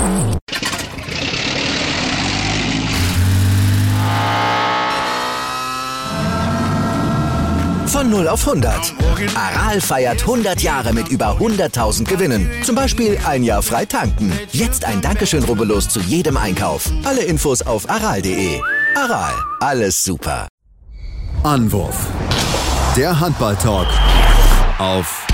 Von 0 auf 100. Aral feiert 100 Jahre mit über 100.000 Gewinnen. Zum Beispiel ein Jahr frei tanken. Jetzt ein Dankeschön, rubbellos zu jedem Einkauf. Alle Infos auf aral.de. Aral, alles super. Anwurf. Der Handball-Talk auf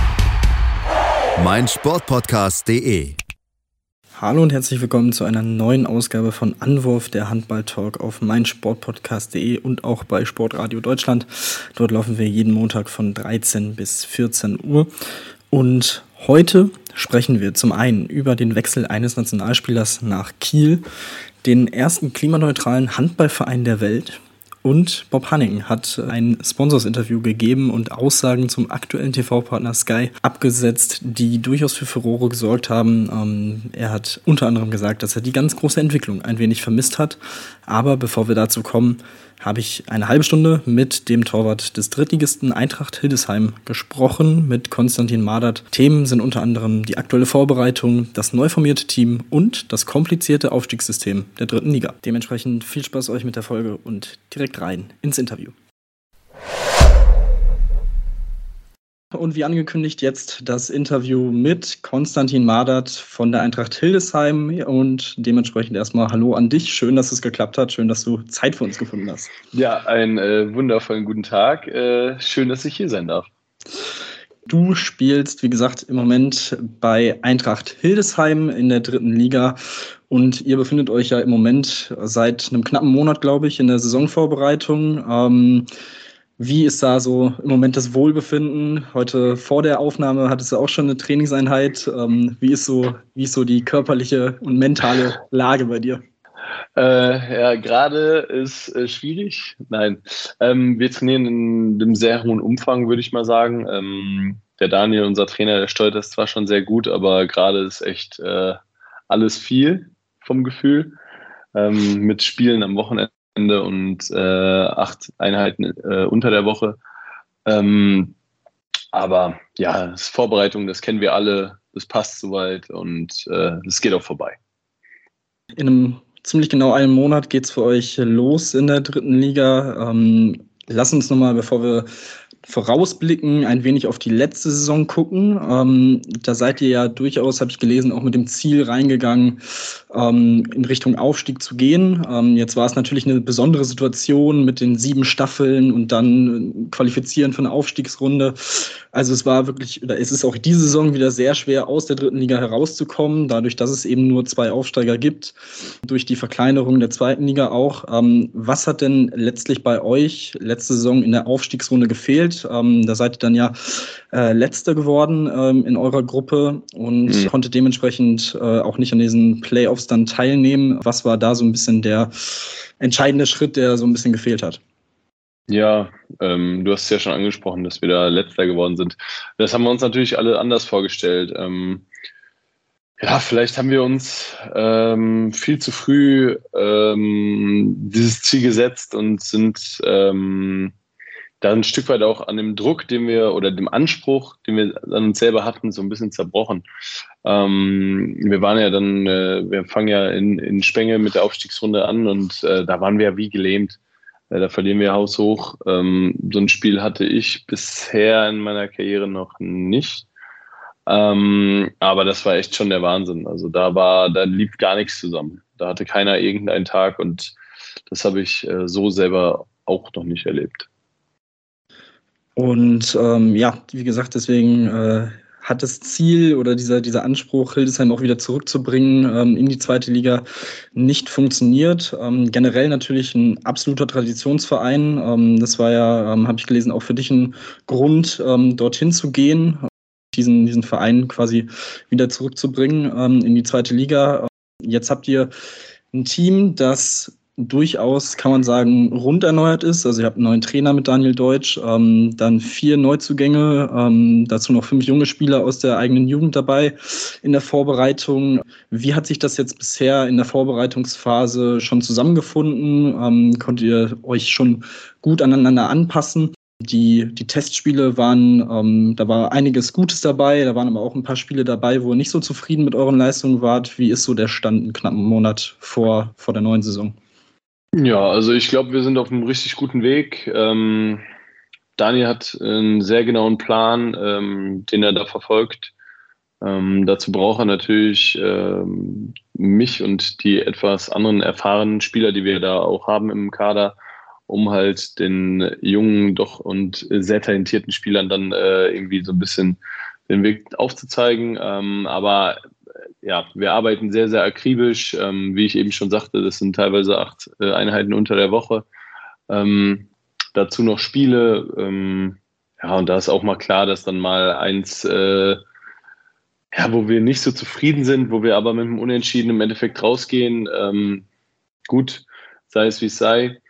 meinsportpodcast.de. Hallo und herzlich willkommen zu einer neuen Ausgabe von Anwurf, der Handball-Talk auf meinsportpodcast.de und auch bei Sportradio Deutschland. Dort laufen wir jeden Montag von 13 bis 14 Uhr. Und heute sprechen wir zum einen über den Wechsel eines Nationalspielers nach Kiel, den ersten klimaneutralen Handballverein der Welt. Und Bob Hanning hat ein Sponsorsinterview gegeben und Aussagen zum aktuellen TV-Partner Sky abgesetzt, die durchaus für Furore gesorgt haben. Er hat unter anderem gesagt, dass er die ganz große Entwicklung ein wenig vermisst hat. Aber bevor wir dazu kommen, habe ich eine halbe Stunde mit dem Torwart des Drittligisten Eintracht Hildesheim gesprochen, mit Konstantin Mardert. Themen sind unter anderem die aktuelle Vorbereitung, das neu formierte Team und das komplizierte Aufstiegssystem der dritten Liga. Dementsprechend viel Spaß euch mit der Folge und direkt rein ins Interview. Und wie angekündigt, jetzt das Interview mit Konstantin Mardert von der Eintracht Hildesheim und dementsprechend erstmal Hallo an dich. Schön, dass es geklappt hat. Schön, dass du Zeit für uns gefunden hast. Ja, einen wundervollen guten Tag. Schön, dass ich hier sein darf. Du spielst, wie gesagt, im Moment bei Eintracht Hildesheim in der dritten Liga und ihr befindet euch ja im Moment seit einem knappen Monat, glaube ich, in der Saisonvorbereitung. Wie ist da so im Moment das Wohlbefinden? Heute vor der Aufnahme hattest du auch schon eine Trainingseinheit. Wie ist so die körperliche und mentale Lage bei dir? Ja, gerade ist schwierig. Nein, wir trainieren in einem sehr hohen Umfang, würde ich mal sagen. Der Daniel, unser Trainer, der steuert das zwar schon sehr gut, aber gerade ist echt alles viel vom Gefühl. Mit Spielen am Wochenende und 8 Einheiten unter der Woche. Aber ja, das ist Vorbereitung, das kennen wir alle, das passt soweit und es geht auch vorbei. In einem ziemlich genau einem Monat geht es für euch los in der dritten Liga. Lass uns nochmal, bevor wir vorausblicken, ein wenig auf die letzte Saison gucken. Da seid ihr ja durchaus, habe ich gelesen, auch mit dem Ziel reingegangen, in Richtung Aufstieg zu gehen. Jetzt war es natürlich eine besondere Situation mit den 7 Staffeln und dann qualifizieren für eine Aufstiegsrunde. Also es war wirklich, oder es ist auch diese Saison wieder sehr schwer, aus der dritten Liga herauszukommen, dadurch, dass es eben nur 2 Aufsteiger gibt, durch die Verkleinerung der zweiten Liga auch. Was hat denn letztlich bei euch letzte Saison in der Aufstiegsrunde gefehlt? Da seid ihr dann ja Letzter geworden in eurer Gruppe und konntet dementsprechend auch nicht an diesen Playoffs dann teilnehmen. Was war da so ein bisschen der entscheidende Schritt, der so ein bisschen gefehlt hat? Ja, du hast es ja schon angesprochen, dass wir da Letzter geworden sind. Das haben wir uns natürlich alle anders vorgestellt. Ja, vielleicht haben wir uns viel zu früh dieses Ziel gesetzt und sind da ein Stück weit auch an dem Druck, den wir oder dem Anspruch, den wir an uns selber hatten, so ein bisschen zerbrochen. Wir waren ja dann, wir fangen ja in Spenge mit der Aufstiegsrunde an und da waren wir ja wie gelähmt. Da verlieren wir haushoch. So ein Spiel hatte ich bisher in meiner Karriere noch nicht. Aber das war echt schon der Wahnsinn. Also da lief gar nichts zusammen. Da hatte keiner irgendeinen Tag und das habe ich so selber auch noch nicht erlebt. Und ja, wie gesagt, deswegen hat das Ziel oder dieser Anspruch, Hildesheim auch wieder zurückzubringen in die zweite Liga, nicht funktioniert. Generell natürlich ein absoluter Traditionsverein. Das war ja, habe ich gelesen, auch für dich ein Grund, dorthin zu gehen, diesen Verein quasi wieder zurückzubringen in die zweite Liga. Jetzt habt ihr ein Team, das durchaus, kann man sagen, rund erneuert ist. Also ihr habt einen neuen Trainer mit Daniel Deutsch, dann 4 Neuzugänge, dazu noch 5 junge Spieler aus der eigenen Jugend dabei in der Vorbereitung. Wie hat sich das jetzt bisher in der Vorbereitungsphase schon zusammengefunden? Konntet ihr euch schon gut aneinander anpassen? Die Testspiele waren, da war einiges Gutes dabei, da waren aber auch ein paar Spiele dabei, wo ihr nicht so zufrieden mit euren Leistungen wart. Wie ist so der Stand einen knappen Monat vor der neuen Saison? Ja, also ich glaube, wir sind auf einem richtig guten Weg. Daniel hat einen sehr genauen Plan, den er da verfolgt. Dazu braucht er natürlich mich und die etwas anderen erfahrenen Spieler, die wir da auch haben im Kader, um halt den jungen doch und sehr talentierten Spielern dann irgendwie so ein bisschen den Weg aufzuzeigen. Aber ja, wir arbeiten sehr, sehr akribisch. Wie ich eben schon sagte, das sind teilweise 8 Einheiten unter der Woche. Dazu noch Spiele. Ja, und da ist auch mal klar, dass dann mal eins, wo wir nicht so zufrieden sind, wo wir aber mit dem Unentschieden im Endeffekt rausgehen. Gut, sei es wie es sei.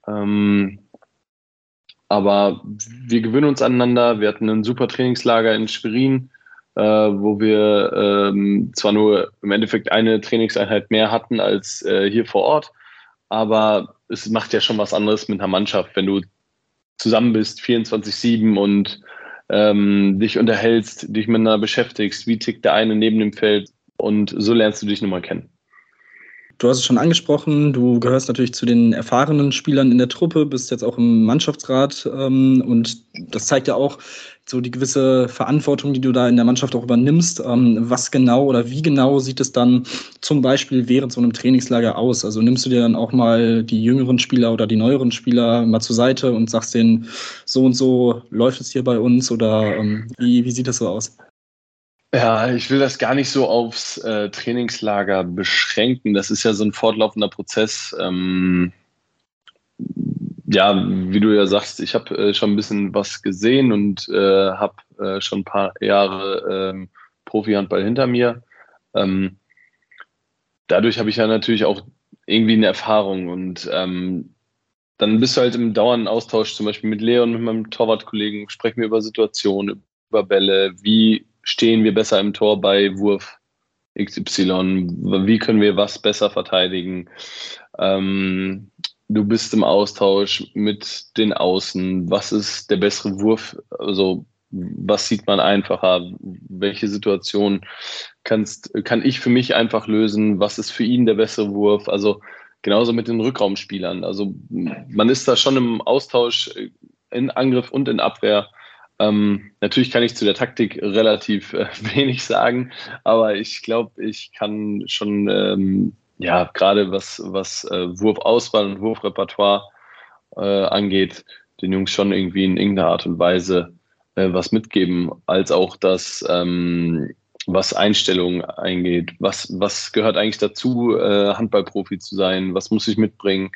Aber wir gewöhnen uns aneinander. Wir hatten ein super Trainingslager in Schwerin, wo wir zwar nur im Endeffekt eine Trainingseinheit mehr hatten als hier vor Ort, aber es macht ja schon was anderes mit einer Mannschaft, wenn du zusammen bist, 24/7 und dich unterhältst, dich miteinander beschäftigst, wie tickt der eine neben dem Feld und so lernst du dich nun mal kennen. Du hast es schon angesprochen, du gehörst natürlich zu den erfahrenen Spielern in der Truppe, bist jetzt auch im Mannschaftsrat und das zeigt ja auch so die gewisse Verantwortung, die du da in der Mannschaft auch übernimmst. Was genau oder wie genau sieht es dann zum Beispiel während so einem Trainingslager aus? Also nimmst du dir dann auch mal die jüngeren Spieler oder die neueren Spieler mal zur Seite und sagst denen, so und so läuft es hier bei uns oder wie sieht das so aus? Ja, ich will das gar nicht so aufs Trainingslager beschränken. Das ist ja so ein fortlaufender Prozess. Ja, wie du ja sagst, ich habe schon ein bisschen was gesehen und habe schon ein paar Jahre Profi-Handball hinter mir. Dadurch habe ich ja natürlich auch irgendwie eine Erfahrung und dann bist du halt im dauernden Austausch, zum Beispiel mit Leon, mit meinem Torwartkollegen, sprechen wir über Situationen, über Bälle, wie stehen wir besser im Tor bei Wurf XY, wie können wir was besser verteidigen. Du bist im Austausch mit den Außen, was ist der bessere Wurf, also was sieht man einfacher, welche Situation kann ich für mich einfach lösen, was ist für ihn der bessere Wurf, also genauso mit den Rückraumspielern, also man ist da schon im Austausch in Angriff und in Abwehr. Natürlich kann ich zu der Taktik relativ wenig sagen, aber ich glaube, ich kann schon, gerade was Wurfauswahl und Wurfrepertoire angeht, den Jungs schon irgendwie in irgendeiner Art und Weise was mitgeben, als auch das, was Einstellungen eingeht. Was gehört eigentlich dazu, Handballprofi zu sein? Was muss ich mitbringen?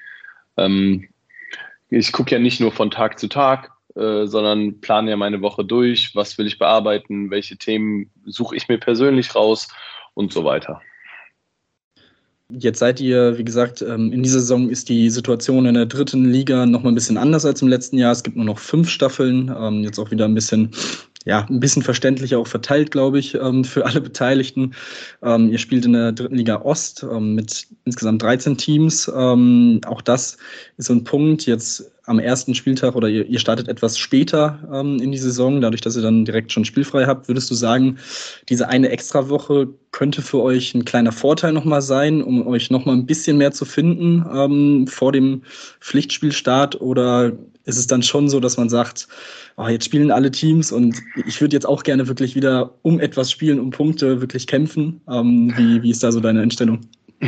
Ich gucke ja nicht nur von Tag zu Tag, sondern plane ja meine Woche durch, was will ich bearbeiten, welche Themen suche ich mir persönlich raus und so weiter. Jetzt seid ihr, wie gesagt, in dieser Saison ist die Situation in der 3. Liga noch mal ein bisschen anders als im letzten Jahr. Es gibt nur noch 5 Staffeln, jetzt auch wieder ein bisschen verständlicher auch verteilt, glaube ich, für alle Beteiligten. Ihr spielt in der 3. Liga Ost mit insgesamt 13 Teams. Auch das ist so ein Punkt. Jetzt am ersten Spieltag oder ihr startet etwas später in die Saison, dadurch, dass ihr dann direkt schon spielfrei habt. Würdest du sagen, diese eine Extrawoche könnte für euch ein kleiner Vorteil nochmal sein, um euch nochmal ein bisschen mehr zu finden vor dem Pflichtspielstart? Oder ist es dann schon so, dass man sagt, jetzt spielen alle Teams und ich würde jetzt auch gerne wirklich wieder um etwas spielen, um Punkte wirklich kämpfen? Wie ist da so deine Einstellung?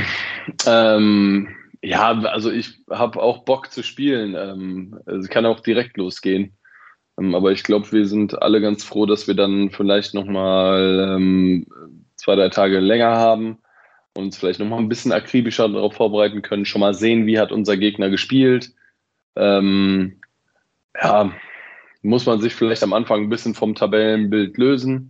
Also ich habe auch Bock zu spielen. Es kann auch direkt losgehen. Aber ich glaube, wir sind alle ganz froh, dass wir dann vielleicht nochmal 2-3 Tage länger haben und uns vielleicht nochmal ein bisschen akribischer darauf vorbereiten können, schon mal sehen, wie hat unser Gegner gespielt. Muss man sich vielleicht am Anfang ein bisschen vom Tabellenbild lösen,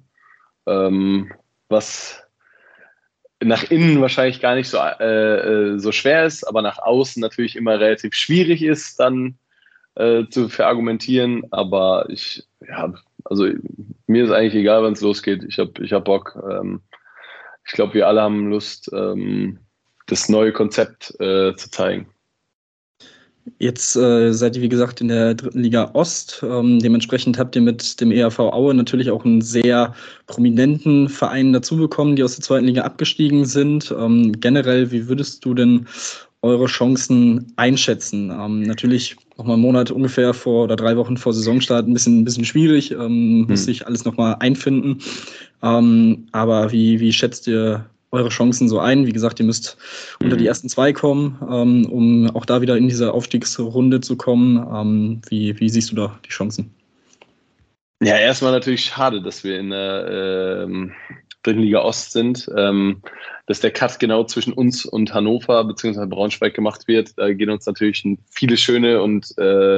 was nach innen wahrscheinlich gar nicht so schwer ist, aber nach außen natürlich immer relativ schwierig ist, dann zu verargumentieren. Aber mir ist eigentlich egal, wann es losgeht. Ich hab Bock. Ich glaube, wir alle haben Lust, das neue Konzept zu zeigen. Jetzt seid ihr, wie gesagt, in der 3. Liga Ost. Dementsprechend habt ihr mit dem ERV Aue natürlich auch einen sehr prominenten Verein dazu bekommen, die aus der 2. Liga abgestiegen sind. Generell, wie würdest du denn eure Chancen einschätzen? Natürlich nochmal einen Monat ungefähr vor oder 3 Wochen vor Saisonstart ein bisschen schwierig, muss sich alles nochmal einfinden. Aber wie schätzt ihr eure Chancen so ein? Wie gesagt, ihr müsst unter die ersten 2 kommen, um auch da wieder in diese Aufstiegsrunde zu kommen. Wie siehst du da die Chancen? Ja, erstmal natürlich schade, dass wir in der 3. Liga Ost sind, dass der Cut genau zwischen uns und Hannover bzw. Braunschweig gemacht wird. Da gehen uns natürlich viele schöne und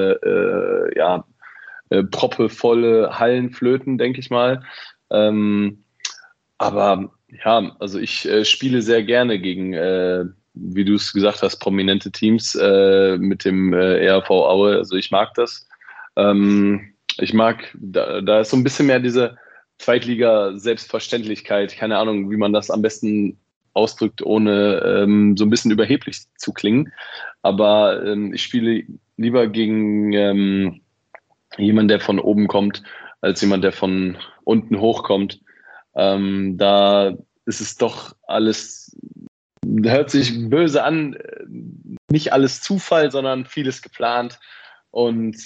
proppevolle Hallen flöten, denke ich mal. Aber ja, also ich spiele sehr gerne gegen, wie du es gesagt hast, prominente Teams mit dem ERV Aue. Also ich mag das. Ich mag, da ist so ein bisschen mehr diese Zweitliga-Selbstverständlichkeit. Keine Ahnung, wie man das am besten ausdrückt, ohne so ein bisschen überheblich zu klingen. Aber ich spiele lieber gegen jemanden, der von oben kommt, als jemand, der von unten hochkommt. Da ist es doch alles, hört sich böse an, nicht alles Zufall, sondern vieles geplant. Und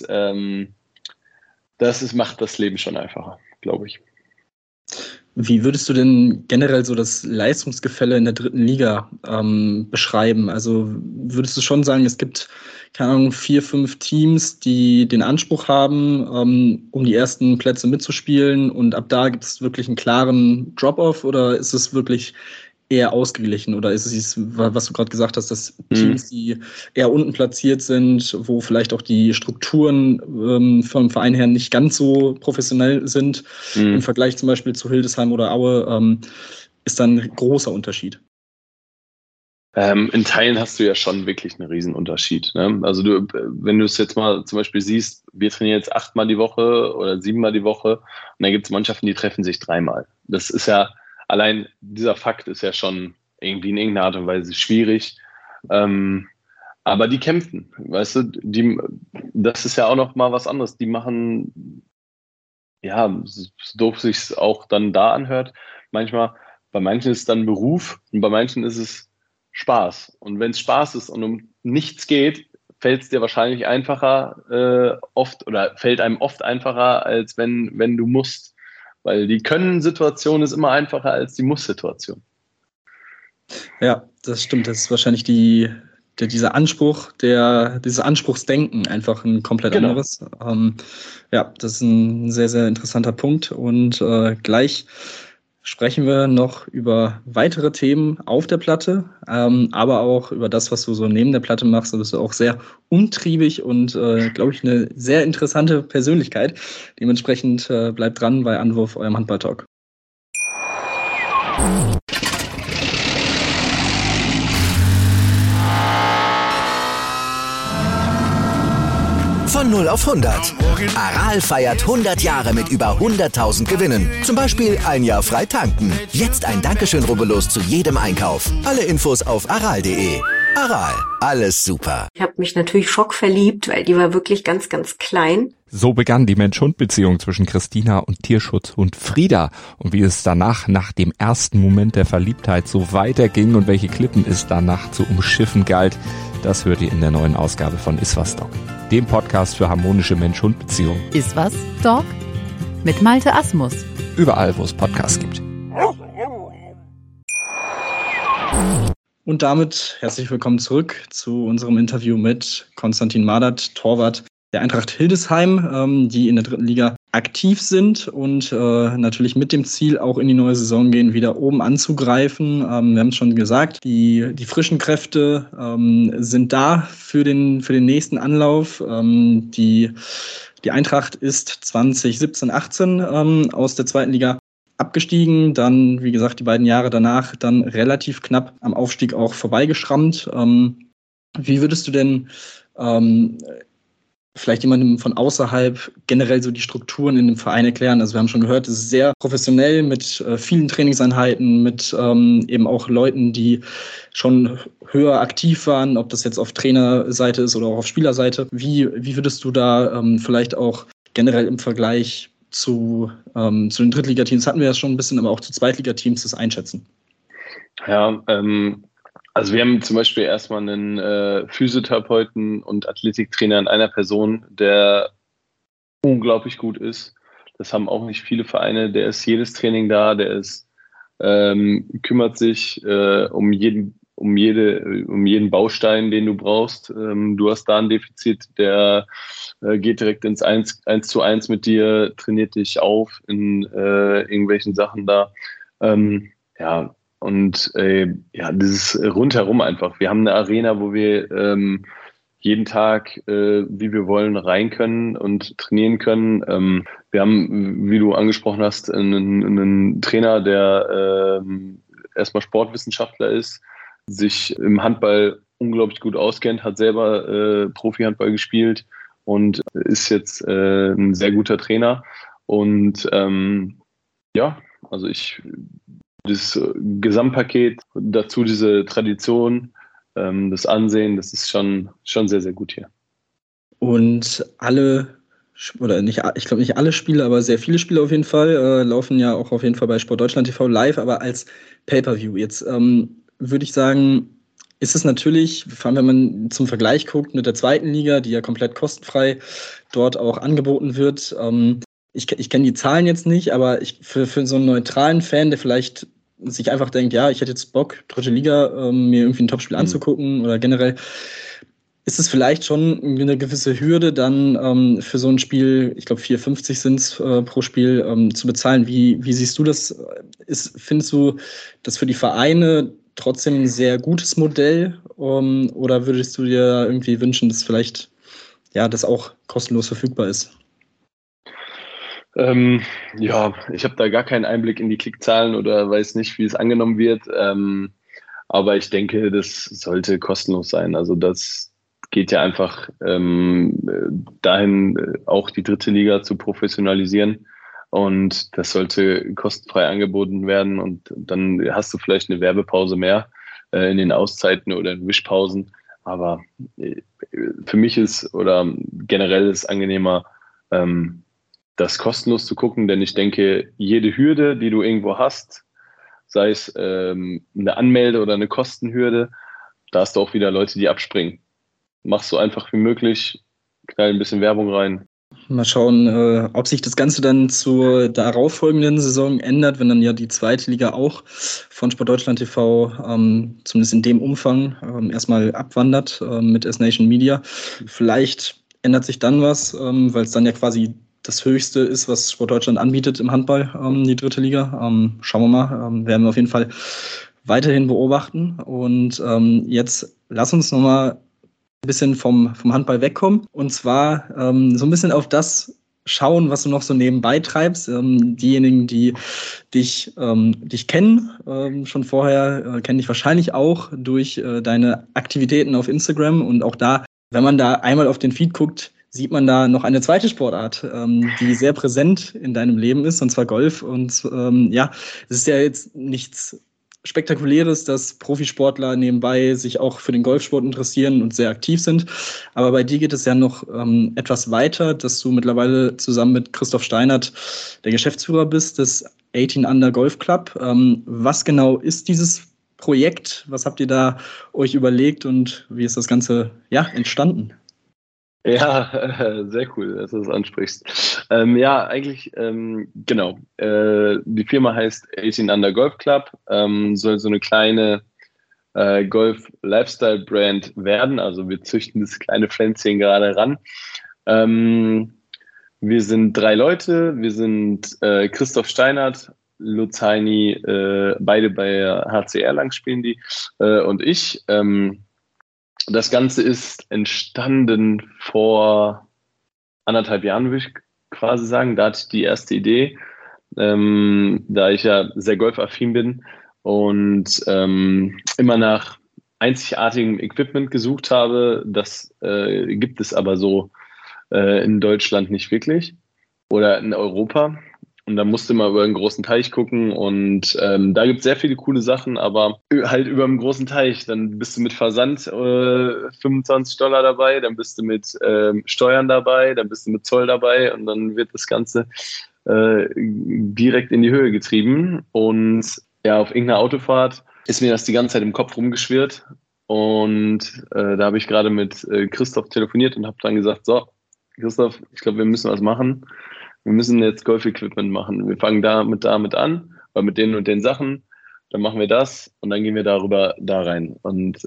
macht das Leben schon einfacher, glaube ich. Wie würdest du denn generell so das Leistungsgefälle in der 3. Liga beschreiben? Also würdest du schon sagen, es gibt, keine Ahnung, 4, 5 Teams, die den Anspruch haben, um die ersten Plätze mitzuspielen und ab da gibt es wirklich einen klaren Drop-off oder ist es wirklich eher ausgeglichen oder ist es, was du gerade gesagt hast, dass Teams, die eher unten platziert sind, wo vielleicht auch die Strukturen vom Verein her nicht ganz so professionell sind, im Vergleich zum Beispiel zu Hildesheim oder Aue, ist dann ein großer Unterschied? In Teilen hast du ja schon wirklich einen Riesenunterschied. Ne? Also wenn du es jetzt mal zum Beispiel siehst, wir trainieren jetzt 8-mal die Woche oder 7-mal die Woche und dann gibt es Mannschaften, die treffen sich 3-mal. Das ist ja allein dieser Fakt ist ja schon irgendwie in irgendeiner Art und Weise schwierig. Aber die kämpfen, weißt du, das ist ja auch noch mal was anderes. Die machen, ja, so doof sich es auch dann da anhört, manchmal, bei manchen ist es dann Beruf und bei manchen ist es Spaß. Und wenn es Spaß ist und um nichts geht, fällt es dir wahrscheinlich einfacher fällt einem oft einfacher, als wenn du musst. Weil die Können-Situation ist immer einfacher als die Muss-Situation. Ja, das stimmt. Das ist wahrscheinlich dieser Anspruch, dieses Anspruchsdenken einfach ein komplett anderes. Ja, das ist ein sehr, sehr interessanter Punkt. Und gleich sprechen wir noch über weitere Themen auf der Platte, aber auch über das, was du so neben der Platte machst. Du bist auch sehr umtriebig und, glaube ich, eine sehr interessante Persönlichkeit. Dementsprechend bleibt dran bei Anwurf, eurem Handball-Talk. Von 0 auf 100. Aral feiert 100 Jahre mit über 100.000 Gewinnen. Zum Beispiel ein Jahr frei tanken. Jetzt ein Dankeschön, rubbellos zu jedem Einkauf. Alle Infos auf aral.de. Aral, alles super. Ich habe mich natürlich schockverliebt, weil die war wirklich ganz, ganz klein. So begann die Mensch-Hund-Beziehung zwischen Christina und Tierschutzhund Frieda. Und wie es danach, nach dem ersten Moment der Verliebtheit, so weiterging und welche Klippen es danach zu umschiffen galt, das hört ihr in der neuen Ausgabe von Iswas Dog, dem Podcast für harmonische Mensch-Hund-Beziehungen. Iswas Dog mit Malte Asmus. Überall, wo es Podcasts gibt. Und damit herzlich willkommen zurück zu unserem Interview mit Konstantin Madert, Torwart der Eintracht Hildesheim, die in der 3. Liga aktiv sind und natürlich mit dem Ziel auch in die neue Saison gehen, wieder oben anzugreifen. Wir haben es schon gesagt, die frischen Kräfte sind da für den nächsten Anlauf. Die Eintracht ist 2017/18 aus der 2. Liga abgestiegen, dann, wie gesagt, die beiden Jahre danach dann relativ knapp am Aufstieg auch vorbeigeschrammt. Wie würdest du denn vielleicht jemandem von außerhalb generell so die Strukturen in dem Verein erklären? Also wir haben schon gehört, es ist sehr professionell mit vielen Trainingseinheiten, mit eben auch Leuten, die schon höher aktiv waren, ob das jetzt auf Trainerseite ist oder auch auf Spielerseite. Wie würdest du da vielleicht auch generell im Vergleich zu den Drittligateams, hatten wir ja schon ein bisschen, aber auch zu Zweitligateams das einschätzen? Ja, also wir haben zum Beispiel erstmal einen Physiotherapeuten und Athletiktrainer in einer Person, der unglaublich gut ist. Das haben auch nicht viele Vereine. Der ist jedes Training da, kümmert sich um jeden Baustein, den du brauchst. Du hast da ein Defizit, der geht direkt ins 1:1 mit dir, trainiert dich auf in irgendwelchen Sachen da. Dieses rundherum einfach. Wir haben eine Arena, wo wir jeden Tag, wie wir wollen, rein können und trainieren können. Wir haben, wie du angesprochen hast, einen Trainer, der erstmal Sportwissenschaftler ist, sich im Handball unglaublich gut auskennt, hat selber Profi-Handball gespielt und ist jetzt ein sehr guter Trainer. Und das Gesamtpaket, dazu diese Tradition, das Ansehen, das ist schon sehr, sehr gut hier. Und ich glaube nicht alle Spiele, aber sehr viele Spiele auf jeden Fall, laufen ja auch auf jeden Fall bei Sport Deutschland TV live, aber als Pay-Per-View. Jetzt würde ich sagen, ist es natürlich, vor allem wenn man zum Vergleich guckt mit der zweiten Liga, die ja komplett kostenfrei dort auch angeboten wird. Ich kenne die Zahlen jetzt nicht, aber für so einen neutralen Fan, der vielleicht sich einfach denkt, ja, ich hätte jetzt Bock, dritte Liga, mir irgendwie ein Topspiel anzugucken oder generell, ist es vielleicht schon eine gewisse Hürde, dann für so ein Spiel, ich glaube 4,50 sind es pro Spiel, zu bezahlen. Wie siehst du das? Findest du das für die Vereine trotzdem ein sehr gutes Modell? Oder würdest du dir irgendwie wünschen, dass vielleicht das auch kostenlos verfügbar ist? Ich habe da gar keinen Einblick in die Klickzahlen oder weiß nicht, wie es angenommen wird. Aber ich denke, das sollte kostenlos sein. Also das geht ja einfach dahin, auch die dritte Liga zu professionalisieren. Und das sollte kostenfrei angeboten werden. Und dann hast du vielleicht eine Werbepause mehr in den Auszeiten oder in Wischpausen. Aber für mich generell ist angenehmer, das kostenlos zu gucken, denn ich denke, jede Hürde, die du irgendwo hast, sei es eine Anmelde- oder eine Kostenhürde, da hast du auch wieder Leute, die abspringen. Machst so einfach wie möglich, knall ein bisschen Werbung rein. Mal schauen, ob sich das Ganze dann zur darauffolgenden Saison ändert, wenn dann ja die zweite Liga auch von Sport Deutschland TV zumindest in dem Umfang erstmal abwandert mit S-Nation Media. Vielleicht ändert sich dann was, weil es dann ja quasi das Höchste ist, was Sport Deutschland anbietet im Handball, die dritte Liga. Schauen wir mal, werden wir auf jeden Fall weiterhin beobachten. Und jetzt lass uns nochmal ein bisschen vom Handball wegkommen. Und zwar so ein bisschen auf das schauen, was du noch so nebenbei treibst. Diejenigen, die dich kennen, schon vorher, kennen dich wahrscheinlich auch durch deine Aktivitäten auf Instagram. Und auch da, wenn man da einmal auf den Feed guckt, sieht man da noch eine zweite Sportart, die sehr präsent in deinem Leben ist, und zwar Golf. Und es ist ja jetzt nichts Spektakuläres, dass Profisportler nebenbei sich auch für den Golfsport interessieren und sehr aktiv sind. Aber bei dir geht es ja noch etwas weiter, dass du mittlerweile zusammen mit Christoph Steinert der Geschäftsführer bist des 18 Under Golf Club. Was genau ist dieses Projekt? Was habt ihr da euch überlegt und wie ist das Ganze entstanden? Ja, sehr cool, dass du das ansprichst. Genau. Die Firma heißt 18 Under Golf Club, soll so eine kleine Golf-Lifestyle-Brand werden. Also wir züchten das kleine Pflänzchen gerade ran. Wir sind 3 Leute. Wir sind Christoph Steinert, Lutz Heini, beide bei HC Erlangen spielen die, und ich. Das Ganze ist entstanden vor 1,5 Jahren, würde ich quasi sagen. Da hatte ich die erste Idee, da ich ja sehr golfaffin bin und immer nach einzigartigem Equipment gesucht habe. Das gibt es aber so in Deutschland nicht wirklich oder in Europa. Und da musste man über einen großen Teich gucken und da gibt es sehr viele coole Sachen, aber halt über einen großen Teich. Dann bist du mit Versand $25 dabei, dann bist du mit Steuern dabei, dann bist du mit Zoll dabei und dann wird das Ganze direkt in die Höhe getrieben. Und ja, auf irgendeiner Autofahrt ist mir das die ganze Zeit im Kopf rumgeschwirrt. Und da habe ich gerade mit Christoph telefoniert und habe dann gesagt, so, Christoph, ich glaube, wir müssen was machen. Wir müssen jetzt Golf-Equipment machen. Wir fangen damit an, weil mit den und den Sachen, dann machen wir das und dann gehen wir da rein. Und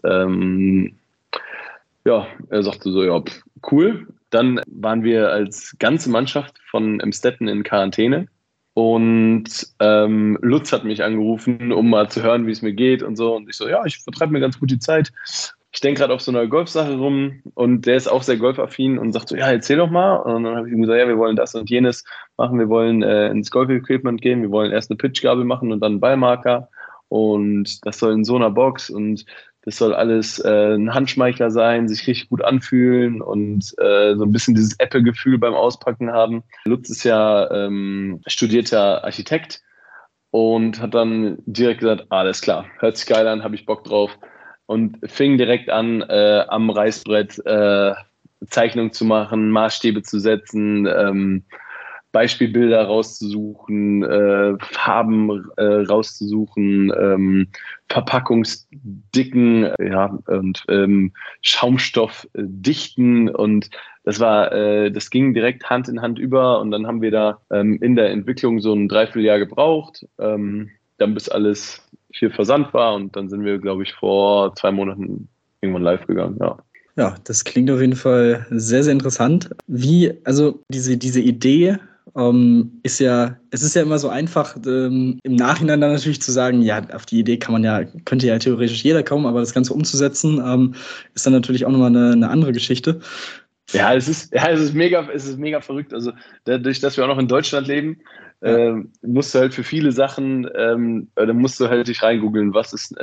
ja, er sagte so, ja, cool. Dann waren wir als ganze Mannschaft von Emstetten in Quarantäne und Lutz hat mich angerufen, um mal zu hören, wie es mir geht und so. Und ich so, ja, ich vertreibe mir ganz gut die Zeit. Ich denke gerade auf so einer Golfsache rum und der ist auch sehr golfaffin und sagt so, ja, erzähl doch mal. Und dann habe ich ihm gesagt, ja, wir wollen das und jenes machen. Wir wollen ins Golf-Equipment gehen. Wir wollen erst eine Pitchgabel machen und dann einen Ballmarker. Und das soll in so einer Box und das soll alles ein Handschmeichler sein, sich richtig gut anfühlen und so ein bisschen dieses Apple-Gefühl beim Auspacken haben. Lutz ist ja studierter Architekt und hat dann direkt gesagt, alles klar, hört sich geil an, habe ich Bock drauf. Und fing direkt an, am Reißbrett Zeichnungen zu machen, Maßstäbe zu setzen, Beispielbilder rauszusuchen, Farben rauszusuchen, Verpackungsdicken, ja, und Schaumstoffdichten. Und das ging direkt Hand in Hand über. Und dann haben wir da in der Entwicklung so ein Dreivierteljahr gebraucht, dann bis alles viel Versand war und dann sind wir, glaube ich, vor 2 Monaten irgendwann live gegangen, ja. Ja, das klingt auf jeden Fall sehr, sehr interessant. Also diese Idee es ist ja immer so einfach, im Nachhinein dann natürlich zu sagen, ja, auf die Idee könnte ja theoretisch jeder kommen, aber das Ganze umzusetzen, ist dann natürlich auch nochmal eine andere Geschichte. Ja, es ist mega verrückt. Also dadurch, dass wir auch noch in Deutschland leben, musst du halt für viele Sachen, da musst du halt dich reingoogeln,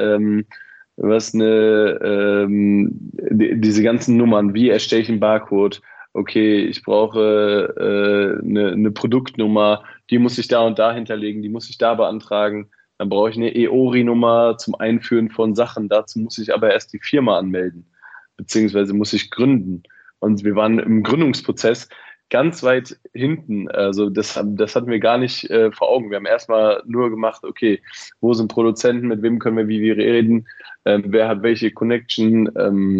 diese ganzen Nummern, wie erstelle ich einen Barcode? Okay, ich brauche eine Produktnummer, die muss ich da und da hinterlegen, die muss ich da beantragen. Dann brauche ich eine EORI-Nummer zum Einführen von Sachen. Dazu muss ich aber erst die Firma anmelden, beziehungsweise muss ich gründen. Und wir waren im Gründungsprozess ganz weit hinten. Also das hatten wir gar nicht vor Augen. Wir haben erstmal nur gemacht, okay, wo sind Produzenten, mit wem können wir wie reden, wer hat welche Connection,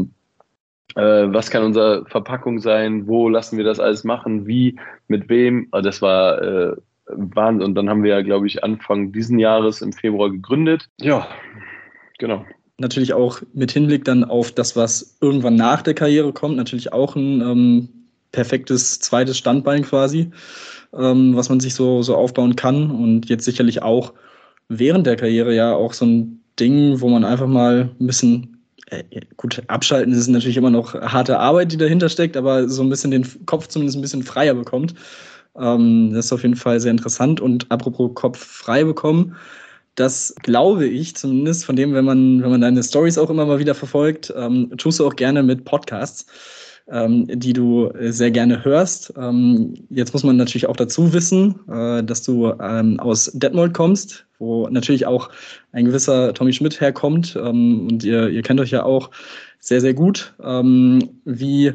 was kann unsere Verpackung sein, wo lassen wir das alles machen, wie, mit wem. Das war Wahnsinn. Und dann haben wir ja, glaube ich, Anfang diesen Jahres im Februar gegründet. Ja, genau. Natürlich auch mit Hinblick dann auf das, was irgendwann nach der Karriere kommt, natürlich auch ein perfektes zweites Standbein quasi, was man sich so aufbauen kann. Und jetzt sicherlich auch während der Karriere ja auch so ein Ding, wo man einfach mal ein bisschen, gut, abschalten ist natürlich immer noch harte Arbeit, die dahinter steckt, aber so ein bisschen den Kopf zumindest ein bisschen freier bekommt. Das ist auf jeden Fall sehr interessant. Und apropos Kopf frei bekommen, das glaube ich zumindest, von dem, wenn man deine Stories auch immer mal wieder verfolgt, tust du auch gerne mit Podcasts, die du sehr gerne hörst. Jetzt muss man natürlich auch dazu wissen, dass du aus Detmold kommst, wo natürlich auch ein gewisser Tommy Schmidt herkommt. Und ihr kennt euch ja auch sehr, sehr gut. Wie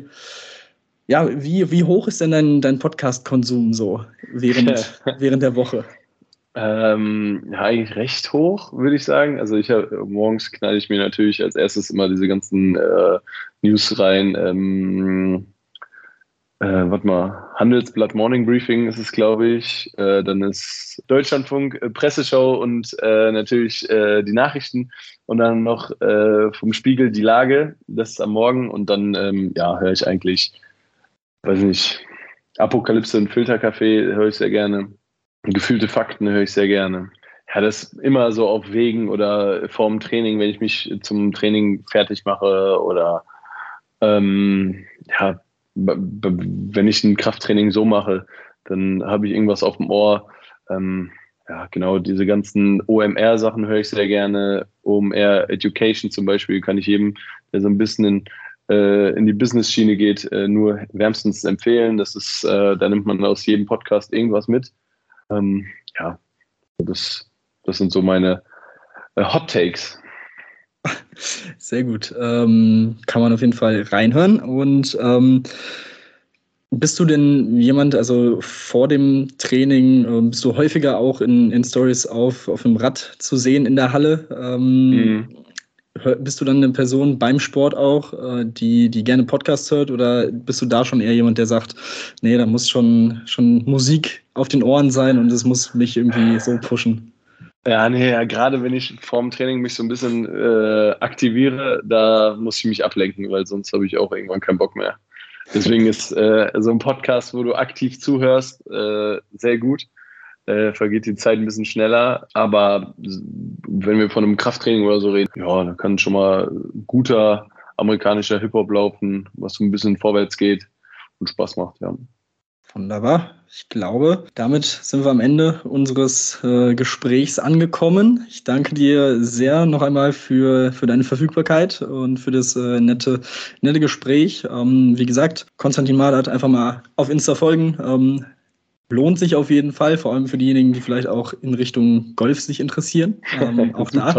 hoch ist denn dein Podcast-Konsum so während der Woche? Ja, eigentlich recht hoch, würde ich sagen. Also morgens knalle ich mir natürlich als erstes immer diese ganzen News rein. Handelsblatt Morning Briefing ist es, glaube ich. Dann ist Deutschlandfunk, Presseschau und natürlich die Nachrichten. Und dann noch vom Spiegel die Lage, das ist am Morgen. Und dann höre ich eigentlich, weiß nicht, Apokalypse und Filterkaffee höre ich sehr gerne. Gefühlte Fakten höre ich sehr gerne. Ja, das immer so auf Wegen oder vorm Training, wenn ich mich zum Training fertig mache oder wenn ich ein Krafttraining so mache, dann habe ich irgendwas auf dem Ohr. Genau, diese ganzen OMR-Sachen höre ich sehr gerne. OMR Education zum Beispiel kann ich jedem, der so ein bisschen in die Business-Schiene geht, nur wärmstens empfehlen. Das ist, da nimmt man aus jedem Podcast irgendwas mit. Das sind so meine Hot Takes. Sehr gut. Kann man auf jeden Fall reinhören. Und bist du denn jemand, also vor dem Training, bist du häufiger auch in Stories auf dem Rad zu sehen in der Halle? Bist du dann eine Person beim Sport auch, die gerne Podcasts hört, oder bist du da schon eher jemand, der sagt, nee, da muss schon Musik auf den Ohren sein und es muss mich irgendwie so pushen? Ja, gerade wenn ich vorm Training mich so ein bisschen aktiviere, da muss ich mich ablenken, weil sonst habe ich auch irgendwann keinen Bock mehr. Deswegen ist so ein Podcast, wo du aktiv zuhörst, sehr gut. Vergeht die Zeit ein bisschen schneller. Aber wenn wir von einem Krafttraining oder so reden, ja, da kann schon mal guter amerikanischer Hip-Hop laufen, was so ein bisschen vorwärts geht und Spaß macht, ja. Wunderbar. Ich glaube, damit sind wir am Ende unseres Gesprächs angekommen. Ich danke dir sehr noch einmal für deine Verfügbarkeit und für das nette Gespräch. Wie gesagt, Konstantin Madat einfach mal auf Insta folgen. Lohnt sich auf jeden Fall, vor allem für diejenigen, die vielleicht auch in Richtung Golf sich interessieren. Auch da.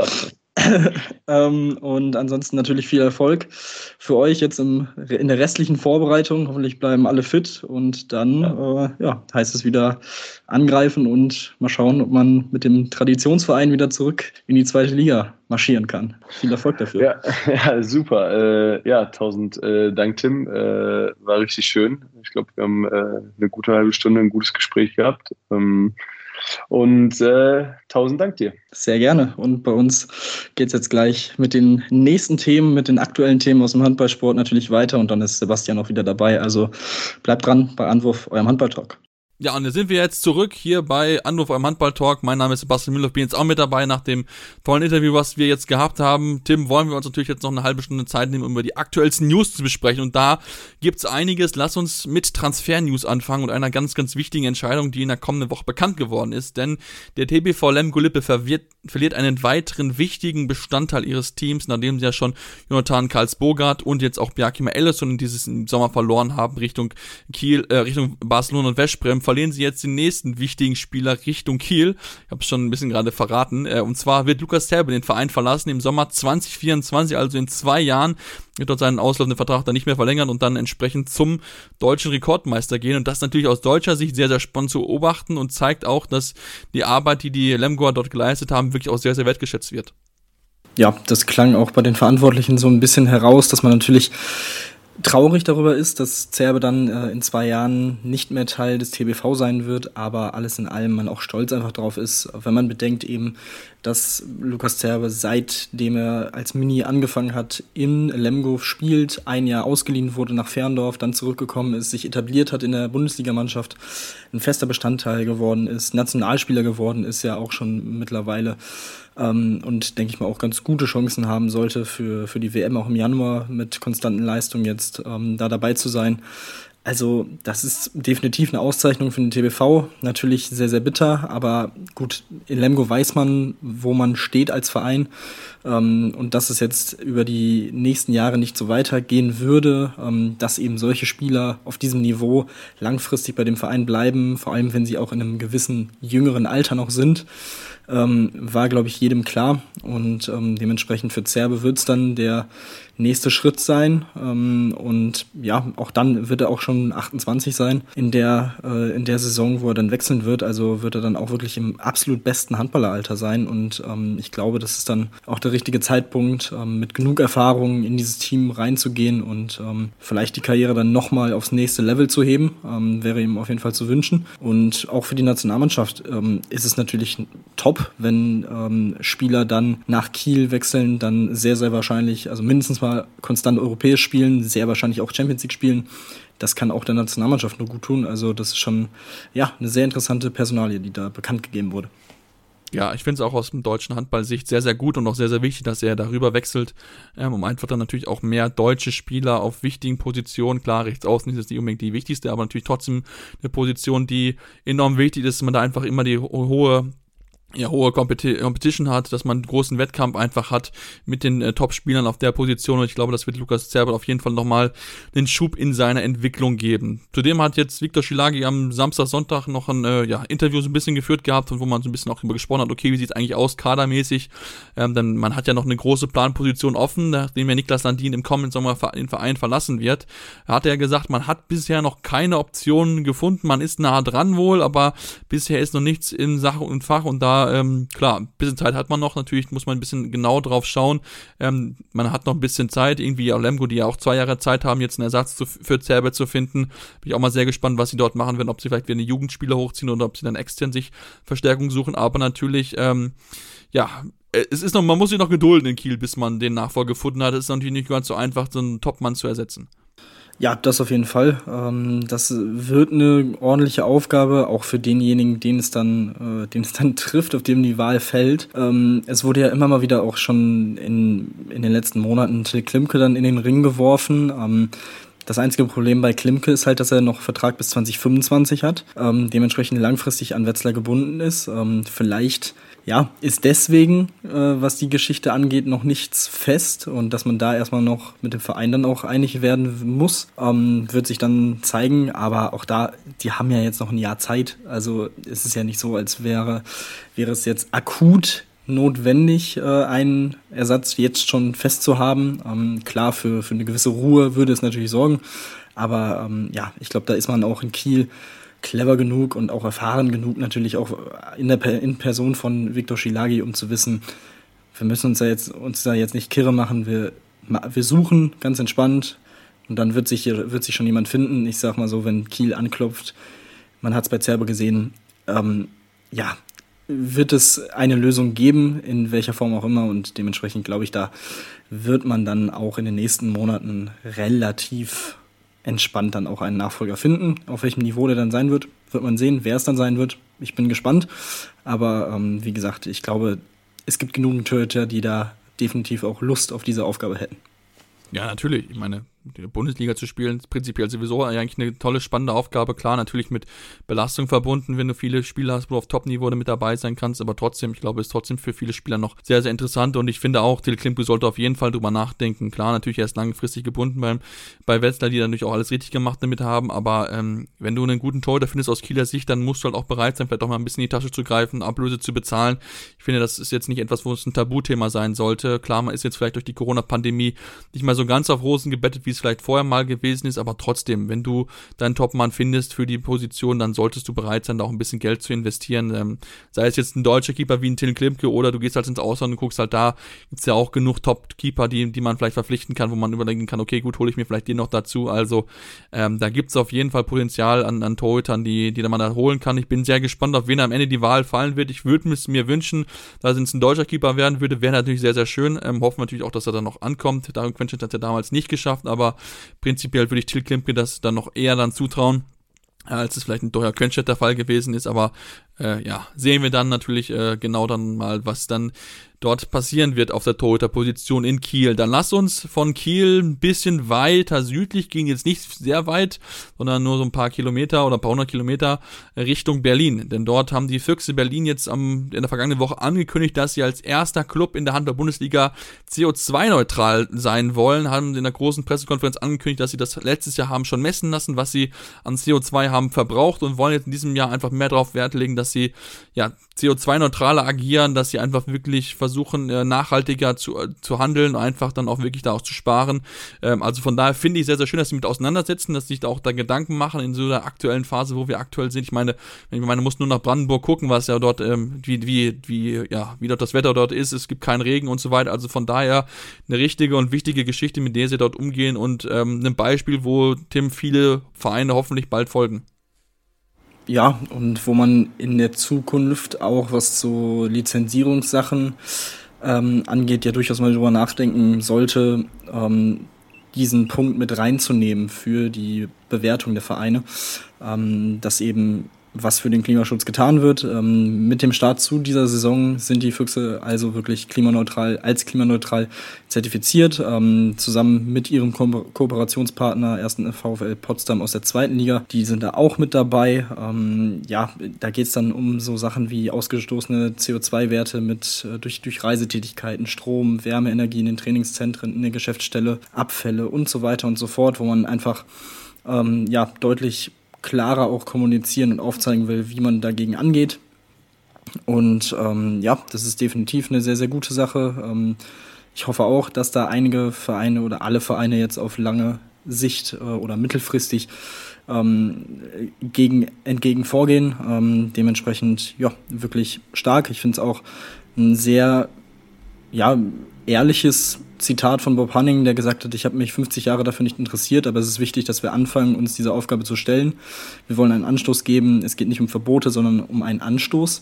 Und ansonsten natürlich viel Erfolg für euch jetzt in der restlichen Vorbereitung. Hoffentlich bleiben alle fit und dann heißt es wieder angreifen und mal schauen, ob man mit dem Traditionsverein wieder zurück in die 2. Liga marschieren kann. Viel Erfolg dafür. Ja, super. 1000 Dank, Tim. War richtig schön. Ich glaube, wir haben eine gute halbe Stunde ein gutes Gespräch gehabt. Und 1000 Dank dir. Sehr gerne. Und bei uns geht es jetzt gleich mit den nächsten Themen, mit den aktuellen Themen aus dem Handballsport natürlich weiter. Und dann ist Sebastian auch wieder dabei. Also bleibt dran bei Anwurf, eurem Handballtalk. Ja, und da sind wir jetzt zurück hier bei Anruf am Handball-Talk. Mein Name ist Sebastian Müller, bin jetzt auch mit dabei nach dem tollen Interview, was wir jetzt gehabt haben. Tim, wollen wir uns natürlich jetzt noch eine halbe Stunde Zeit nehmen, um über die aktuellsten News zu besprechen. Und da gibt's einiges. Lass uns mit Transfer-News anfangen und einer ganz, ganz wichtigen Entscheidung, die in der kommenden Woche bekannt geworden ist. Denn der TBV Lemgo-Lippe verliert einen weiteren wichtigen Bestandteil ihres Teams, nachdem sie ja schon Jonathan Karls-Bogart und jetzt auch Bjarkima Ellison in dieses Sommer verloren haben, Richtung Kiel, Richtung Barcelona und Veszprém. Verlieren sie jetzt den nächsten wichtigen Spieler Richtung Kiel. Ich habe es schon ein bisschen gerade verraten. Und zwar wird Lukas Terbe den Verein verlassen im Sommer 2024, also in 2 Jahren, wird dort seinen auslaufenden Vertrag dann nicht mehr verlängern und dann entsprechend zum deutschen Rekordmeister gehen. Und das ist natürlich aus deutscher Sicht sehr, sehr spannend zu beobachten und zeigt auch, dass die Arbeit, die die Lemgoer dort geleistet haben, wirklich auch sehr, sehr wertgeschätzt wird. Ja, das klang auch bei den Verantwortlichen so ein bisschen heraus, dass man natürlich traurig darüber ist, dass Zerbe dann in 2 Jahren nicht mehr Teil des TBV sein wird, aber alles in allem man auch stolz einfach drauf ist, wenn man bedenkt eben, dass Lukas Zerbe, seitdem er als Mini angefangen hat, in Lemgo spielt, 1 Jahr ausgeliehen wurde nach Ferndorf, dann zurückgekommen ist, sich etabliert hat in der Bundesligamannschaft, ein fester Bestandteil geworden ist, Nationalspieler geworden ist ja auch schon mittlerweile, und denke ich mal auch ganz gute Chancen haben sollte für die WM auch im Januar mit konstanten Leistungen jetzt da dabei zu sein. Also das ist definitiv eine Auszeichnung für den TBV, natürlich sehr, sehr bitter, aber gut, in Lemgo weiß man, wo man steht als Verein, und dass es jetzt über die nächsten Jahre nicht so weitergehen würde, dass eben solche Spieler auf diesem Niveau langfristig bei dem Verein bleiben, vor allem wenn sie auch in einem gewissen jüngeren Alter noch sind, war, glaube ich, jedem klar, und dementsprechend für Zerbe wird es dann der nächste Schritt sein, und ja, auch dann wird er auch schon 28 sein in der Saison, wo er dann wechseln wird, also wird er dann auch wirklich im absolut besten Handballeralter sein, und ich glaube, das ist dann auch der richtige Zeitpunkt, mit genug Erfahrung in dieses Team reinzugehen und vielleicht die Karriere dann nochmal aufs nächste Level zu heben, wäre ihm auf jeden Fall zu wünschen. Und auch für die Nationalmannschaft ist es natürlich top, wenn Spieler dann nach Kiel wechseln, dann sehr, sehr wahrscheinlich, also mindestens mal konstant europäisch spielen, sehr wahrscheinlich auch Champions League spielen. Das kann auch der Nationalmannschaft nur gut tun. Also das ist schon eine sehr interessante Personalie, die da bekannt gegeben wurde. Ja, ich finde es auch aus dem deutschen Handball-Sicht sehr, sehr gut und auch sehr, sehr wichtig, dass er darüber wechselt, um einfach dann natürlich auch mehr deutsche Spieler auf wichtigen Positionen, klar, rechts außen ist jetzt nicht unbedingt die wichtigste, aber natürlich trotzdem eine Position, die enorm wichtig ist, dass man da einfach immer die hohe hohe Competition hat, dass man einen großen Wettkampf einfach hat mit den Top-Spielern auf der Position, und ich glaube, das wird Lukas Zerbel auf jeden Fall nochmal den Schub in seiner Entwicklung geben. Zudem hat jetzt Viktor Szilágyi am Samstag, Sonntag noch ein Interview so ein bisschen geführt gehabt, und wo man so ein bisschen auch darüber gesprochen hat, okay, wie sieht es eigentlich aus, kadermäßig, denn man hat ja noch eine große Planposition offen, nachdem ja Niklas Landin im kommenden Sommer den Verein verlassen wird. Hat er gesagt, man hat bisher noch keine Optionen gefunden, man ist nah dran wohl, aber bisher ist noch nichts in Sache und Fach, und da klar, ein bisschen Zeit hat man noch, natürlich muss man ein bisschen genau drauf schauen, man hat noch ein bisschen Zeit, irgendwie Lemgo, die ja auch 2 Jahre Zeit haben, jetzt einen Ersatz für Zerbel zu finden, bin ich auch mal sehr gespannt, was sie dort machen werden, ob sie vielleicht wieder eine Jugendspieler hochziehen oder ob sie dann extern sich Verstärkung suchen, aber natürlich, es ist noch, man muss sich noch gedulden in Kiel, bis man den Nachfolger gefunden hat, es ist natürlich nicht ganz so einfach, so einen Topmann zu ersetzen. Ja, das auf jeden Fall. Das wird eine ordentliche Aufgabe, auch für denjenigen, den es dann trifft, auf dem die Wahl fällt. Es wurde ja immer mal wieder auch schon in den letzten Monaten Till Klimke dann in den Ring geworfen. Das einzige Problem bei Klimke ist halt, dass er noch Vertrag bis 2025 hat, dementsprechend langfristig an Wetzlar gebunden ist. Vielleicht ist deswegen, was die Geschichte angeht, noch nichts fest, und dass man da erstmal noch mit dem Verein dann auch einig werden muss, wird sich dann zeigen, aber auch da, die haben ja jetzt noch ein Jahr Zeit, also es ist ja nicht so, als wäre es jetzt akut notwendig, einen Ersatz jetzt schon festzuhaben. Klar, für eine gewisse Ruhe würde es natürlich sorgen, aber ich glaube, da ist man auch in Kiel clever genug und auch erfahren genug, natürlich auch in Person von Viktor Szilágyi, um zu wissen, wir müssen uns da jetzt nicht kirre machen, wir suchen ganz entspannt, und dann wird sich schon jemand finden. Ich sag mal so, wenn Kiel anklopft, man hat es bei Zerbel gesehen, wird es eine Lösung geben, in welcher Form auch immer, und dementsprechend glaube ich, da wird man dann auch in den nächsten Monaten relativ entspannt dann auch einen Nachfolger finden. Auf welchem Niveau der dann sein wird man sehen, wer es dann sein wird. Ich bin gespannt, aber wie gesagt, ich glaube, es gibt genug Torhüter, die da definitiv auch Lust auf diese Aufgabe hätten. Ja, natürlich. Ich meine, die Bundesliga zu spielen, ist prinzipiell sowieso eigentlich eine tolle, spannende Aufgabe. Klar, natürlich mit Belastung verbunden, wenn du viele Spieler hast, wo du auf Top-Niveau mit dabei sein kannst, aber trotzdem, ich glaube, ist trotzdem für viele Spieler noch sehr, sehr interessant, und ich finde auch, Till Klimke sollte auf jeden Fall drüber nachdenken. Klar, natürlich, er ist langfristig gebunden bei Wetzlar, die natürlich auch alles richtig gemacht damit haben, aber wenn du einen guten Torhüter findest aus Kieler Sicht, dann musst du halt auch bereit sein, vielleicht auch mal ein bisschen in die Tasche zu greifen, Ablöse zu bezahlen. Ich finde, das ist jetzt nicht etwas, wo es ein Tabuthema sein sollte. Klar, man ist jetzt vielleicht durch die Corona-Pandemie nicht mal so ganz auf Rosen gebettet, wie es vielleicht vorher mal gewesen ist, aber trotzdem, wenn du deinen Topmann findest für die Position, dann solltest du bereit sein, da auch ein bisschen Geld zu investieren. Sei es jetzt ein deutscher Keeper wie ein Till Klimke, oder du gehst halt ins Ausland und guckst halt, da gibt's ja auch genug Top-Keeper, die man vielleicht verpflichten kann, wo man überlegen kann, okay, gut, hole ich mir vielleicht den noch dazu. Also da gibt's auf jeden Fall Potenzial an Torhütern, die man da holen kann. Ich bin sehr gespannt, auf wen am Ende die Wahl fallen wird. Ich würde mir wünschen, dass es ein deutscher Keeper werden würde, wäre natürlich sehr, sehr schön. Hoffen natürlich auch, dass er dann noch ankommt. Darum Quentin hat er damals nicht geschafft, aber prinzipiell würde ich Till Klimke das dann noch eher dann zutrauen, als es vielleicht ein Doja Könstedt der Fall gewesen ist, aber sehen wir dann natürlich genau dann mal, was dann dort passieren wird auf der Torhüterposition in Kiel. Dann lass uns von Kiel ein bisschen weiter südlich gehen, jetzt nicht sehr weit, sondern nur so ein paar Kilometer oder ein paar 100 Kilometer Richtung Berlin. Denn dort haben die Füchse Berlin jetzt in der vergangenen Woche angekündigt, dass sie als erster Club in der Handball-Bundesliga CO2-neutral sein wollen, haben in der großen Pressekonferenz angekündigt, dass sie das letztes Jahr haben schon messen lassen, was sie an CO2 haben verbraucht, und wollen jetzt in diesem Jahr einfach mehr darauf Wert legen, dass sie CO2-neutraler agieren, dass sie einfach wirklich versuchen, nachhaltiger zu handeln, einfach dann auch wirklich da auch zu sparen. Also von daher finde ich sehr, sehr schön, dass sie mit auseinandersetzen, dass sie sich da auch da Gedanken machen in so der aktuellen Phase, wo wir aktuell sind. Ich meine, man muss nur nach Brandenburg gucken, was ja dort, wie dort das Wetter dort ist. Es gibt keinen Regen und so weiter. Also von daher eine richtige und wichtige Geschichte, mit der sie dort umgehen, und ein Beispiel, wo viele Vereine hoffentlich bald folgen. Ja, und wo man in der Zukunft auch, was so Lizenzierungssachen angeht, ja durchaus mal drüber nachdenken sollte, diesen Punkt mit reinzunehmen für die Bewertung der Vereine, dass eben was für den Klimaschutz getan wird. Mit dem Start zu dieser Saison sind die Füchse also wirklich klimaneutral zertifiziert, zusammen mit ihrem Kooperationspartner 1. VfL Potsdam aus der 2. Liga. Die sind da auch mit dabei. Da geht es dann um so Sachen wie ausgestoßene CO2-Werte durch Reisetätigkeiten, Strom, Wärmeenergie in den Trainingszentren, in der Geschäftsstelle, Abfälle und so weiter und so fort, wo man einfach deutlich klarer auch kommunizieren und aufzeigen will, wie man dagegen angeht. Und das ist definitiv eine sehr, sehr gute Sache. Ich hoffe auch, dass da einige Vereine oder alle Vereine jetzt auf lange Sicht oder mittelfristig entgegen vorgehen. Dementsprechend wirklich stark. Ich finde es auch ein sehr ehrliches Zitat von Bob Hanning, der gesagt hat, ich habe mich 50 Jahre dafür nicht interessiert, aber es ist wichtig, dass wir anfangen, uns dieser Aufgabe zu stellen. Wir wollen einen Anstoß geben. Es geht nicht um Verbote, sondern um einen Anstoß.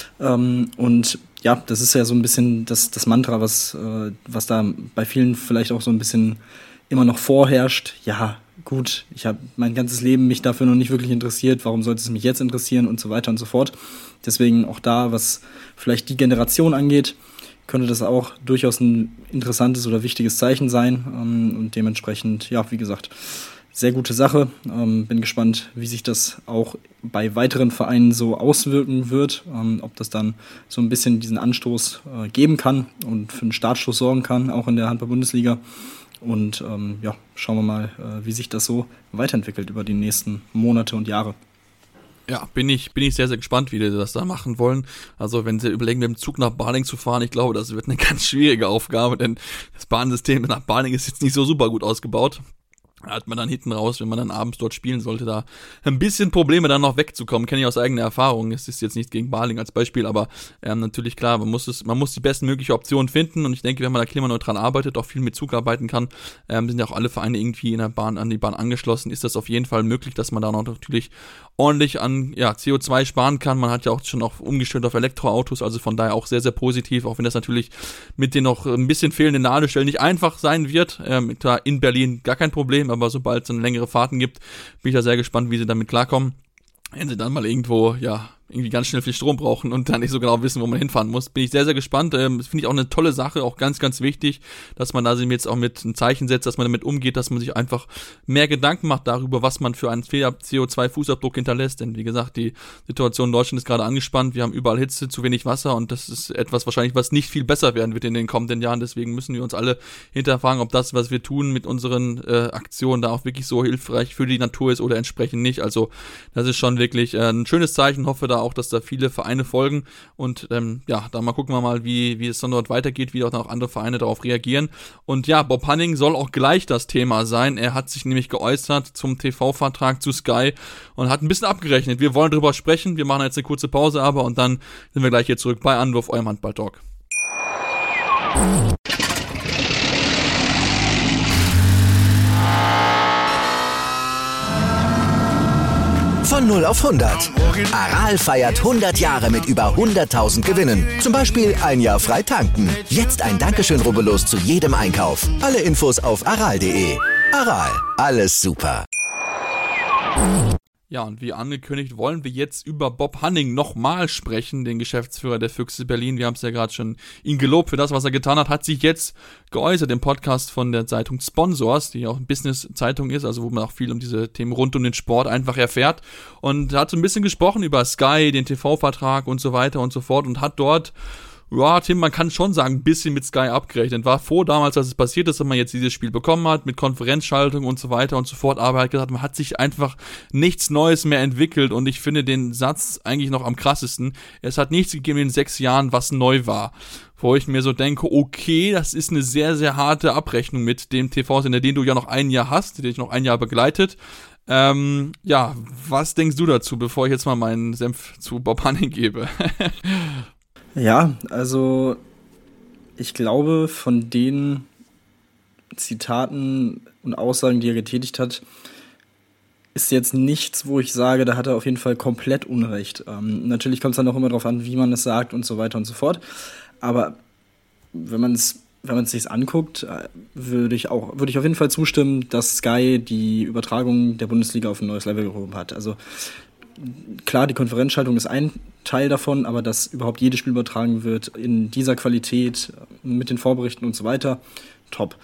Das ist ja so ein bisschen das Mantra, was da bei vielen vielleicht auch so ein bisschen immer noch vorherrscht. Ja, gut, ich habe mein ganzes Leben mich dafür noch nicht wirklich interessiert. Warum sollte es mich jetzt interessieren und so weiter und so fort. Deswegen auch da, was vielleicht die Generation angeht, könnte das auch durchaus ein interessantes oder wichtiges Zeichen sein. Und dementsprechend, wie gesagt, sehr gute Sache. Bin gespannt, wie sich das auch bei weiteren Vereinen so auswirken wird. Ob das dann so ein bisschen diesen Anstoß geben kann und für einen Startschuss sorgen kann, auch in der Handball-Bundesliga. Und schauen wir mal, wie sich das so weiterentwickelt über die nächsten Monate und Jahre. Ja, bin ich sehr, sehr gespannt, wie die das da machen wollen. Also wenn sie überlegen, mit dem Zug nach Balingen zu fahren, ich glaube, das wird eine ganz schwierige Aufgabe, denn das Bahnsystem nach Balingen ist jetzt nicht so super gut ausgebaut. Da hat man dann hinten raus, wenn man dann abends dort spielen sollte, da ein bisschen Probleme dann noch wegzukommen. Kenne ich aus eigener Erfahrung. Es ist jetzt nicht gegen Balingen als Beispiel, aber natürlich klar, man muss die bestmögliche Option finden und ich denke, wenn man da klimaneutral arbeitet, auch viel mit Zug arbeiten kann, sind ja auch alle Vereine irgendwie an die Bahn angeschlossen, ist das auf jeden Fall möglich, dass man da noch natürlich ordentlich an CO2 sparen kann. Man hat ja auch schon umgestellt auf Elektroautos, also von daher auch sehr, sehr positiv, auch wenn das natürlich mit den noch ein bisschen fehlenden Ladestellen nicht einfach sein wird. Klar, in Berlin gar kein Problem, aber sobald es dann längere Fahrten gibt, bin ich da sehr gespannt, wie sie damit klarkommen. Wenn sie dann mal irgendwo, irgendwie ganz schnell viel Strom brauchen und dann nicht so genau wissen, wo man hinfahren muss, bin ich sehr, sehr gespannt. Das finde ich auch eine tolle Sache, auch ganz, ganz wichtig, dass man da sich jetzt auch mit ein Zeichen setzt, dass man damit umgeht, dass man sich einfach mehr Gedanken macht darüber, was man für einen CO2-Fußabdruck hinterlässt. Denn wie gesagt, die Situation in Deutschland ist gerade angespannt, wir haben überall Hitze, zu wenig Wasser und das ist etwas wahrscheinlich, was nicht viel besser werden wird in den kommenden Jahren. Deswegen müssen wir uns alle hinterfragen, ob das, was wir tun mit unseren Aktionen, da auch wirklich so hilfreich für die Natur ist oder entsprechend nicht. Also das ist schon wirklich ein schönes Zeichen, hoffe da auch, dass da viele Vereine folgen und da mal gucken wir mal, wie es dann dort weitergeht, wie auch noch andere Vereine darauf reagieren. Und Bob Hanning soll auch gleich das Thema sein. Er hat sich nämlich geäußert zum TV-Vertrag zu Sky und hat ein bisschen abgerechnet. Wir wollen drüber sprechen, wir machen jetzt eine kurze Pause aber und dann sind wir gleich hier zurück bei Anwurf, eurem Handball-Talk. Von 0 auf 100. Aral feiert 100 Jahre mit über 100.000 Gewinnen. Zum Beispiel ein Jahr frei tanken. Jetzt ein Dankeschön, rubbellos zu jedem Einkauf. Alle Infos auf aral.de. Aral, alles super. Ja, und wie angekündigt, wollen wir jetzt über Bob Hanning nochmal sprechen, den Geschäftsführer der Füchse Berlin. Wir haben es ja gerade schon ihn gelobt für das, was er getan hat sich jetzt geäußert im Podcast von der Zeitung Sponsors, die auch eine Business-Zeitung ist, also wo man auch viel um diese Themen rund um den Sport einfach erfährt. Und hat so ein bisschen gesprochen über Sky, den TV-Vertrag und so weiter und so fort und hat dort, Tim, man kann schon sagen, ein bisschen mit Sky abgerechnet. War froh damals, als es passiert ist, dass man jetzt dieses Spiel bekommen hat, mit Konferenzschaltung und so weiter und so fort. Aber er hat gesagt, man hat sich einfach nichts Neues mehr entwickelt. Und ich finde den Satz eigentlich noch am krassesten. Es hat nichts gegeben in den 6 Jahren, was neu war. Wo ich mir so denke, okay, das ist eine sehr, sehr harte Abrechnung mit dem TV-Sender, den du ja noch ein Jahr hast, der dich noch ein Jahr begleitet. Was denkst du dazu, bevor ich jetzt mal meinen Senf zu Bob Hanning gebe? Ja, also ich glaube, von den Zitaten und Aussagen, die er getätigt hat, ist jetzt nichts, wo ich sage, da hat er auf jeden Fall komplett Unrecht. Natürlich kommt es dann auch immer darauf an, wie man es sagt und so weiter und so fort. Aber wenn man es sich anguckt, würde ich auf jeden Fall zustimmen, dass Sky die Übertragung der Bundesliga auf ein neues Level gehoben hat. Also klar, die Konferenzschaltung ist ein Teil davon, aber dass überhaupt jedes Spiel übertragen wird in dieser Qualität, mit den Vorberichten und so weiter, top.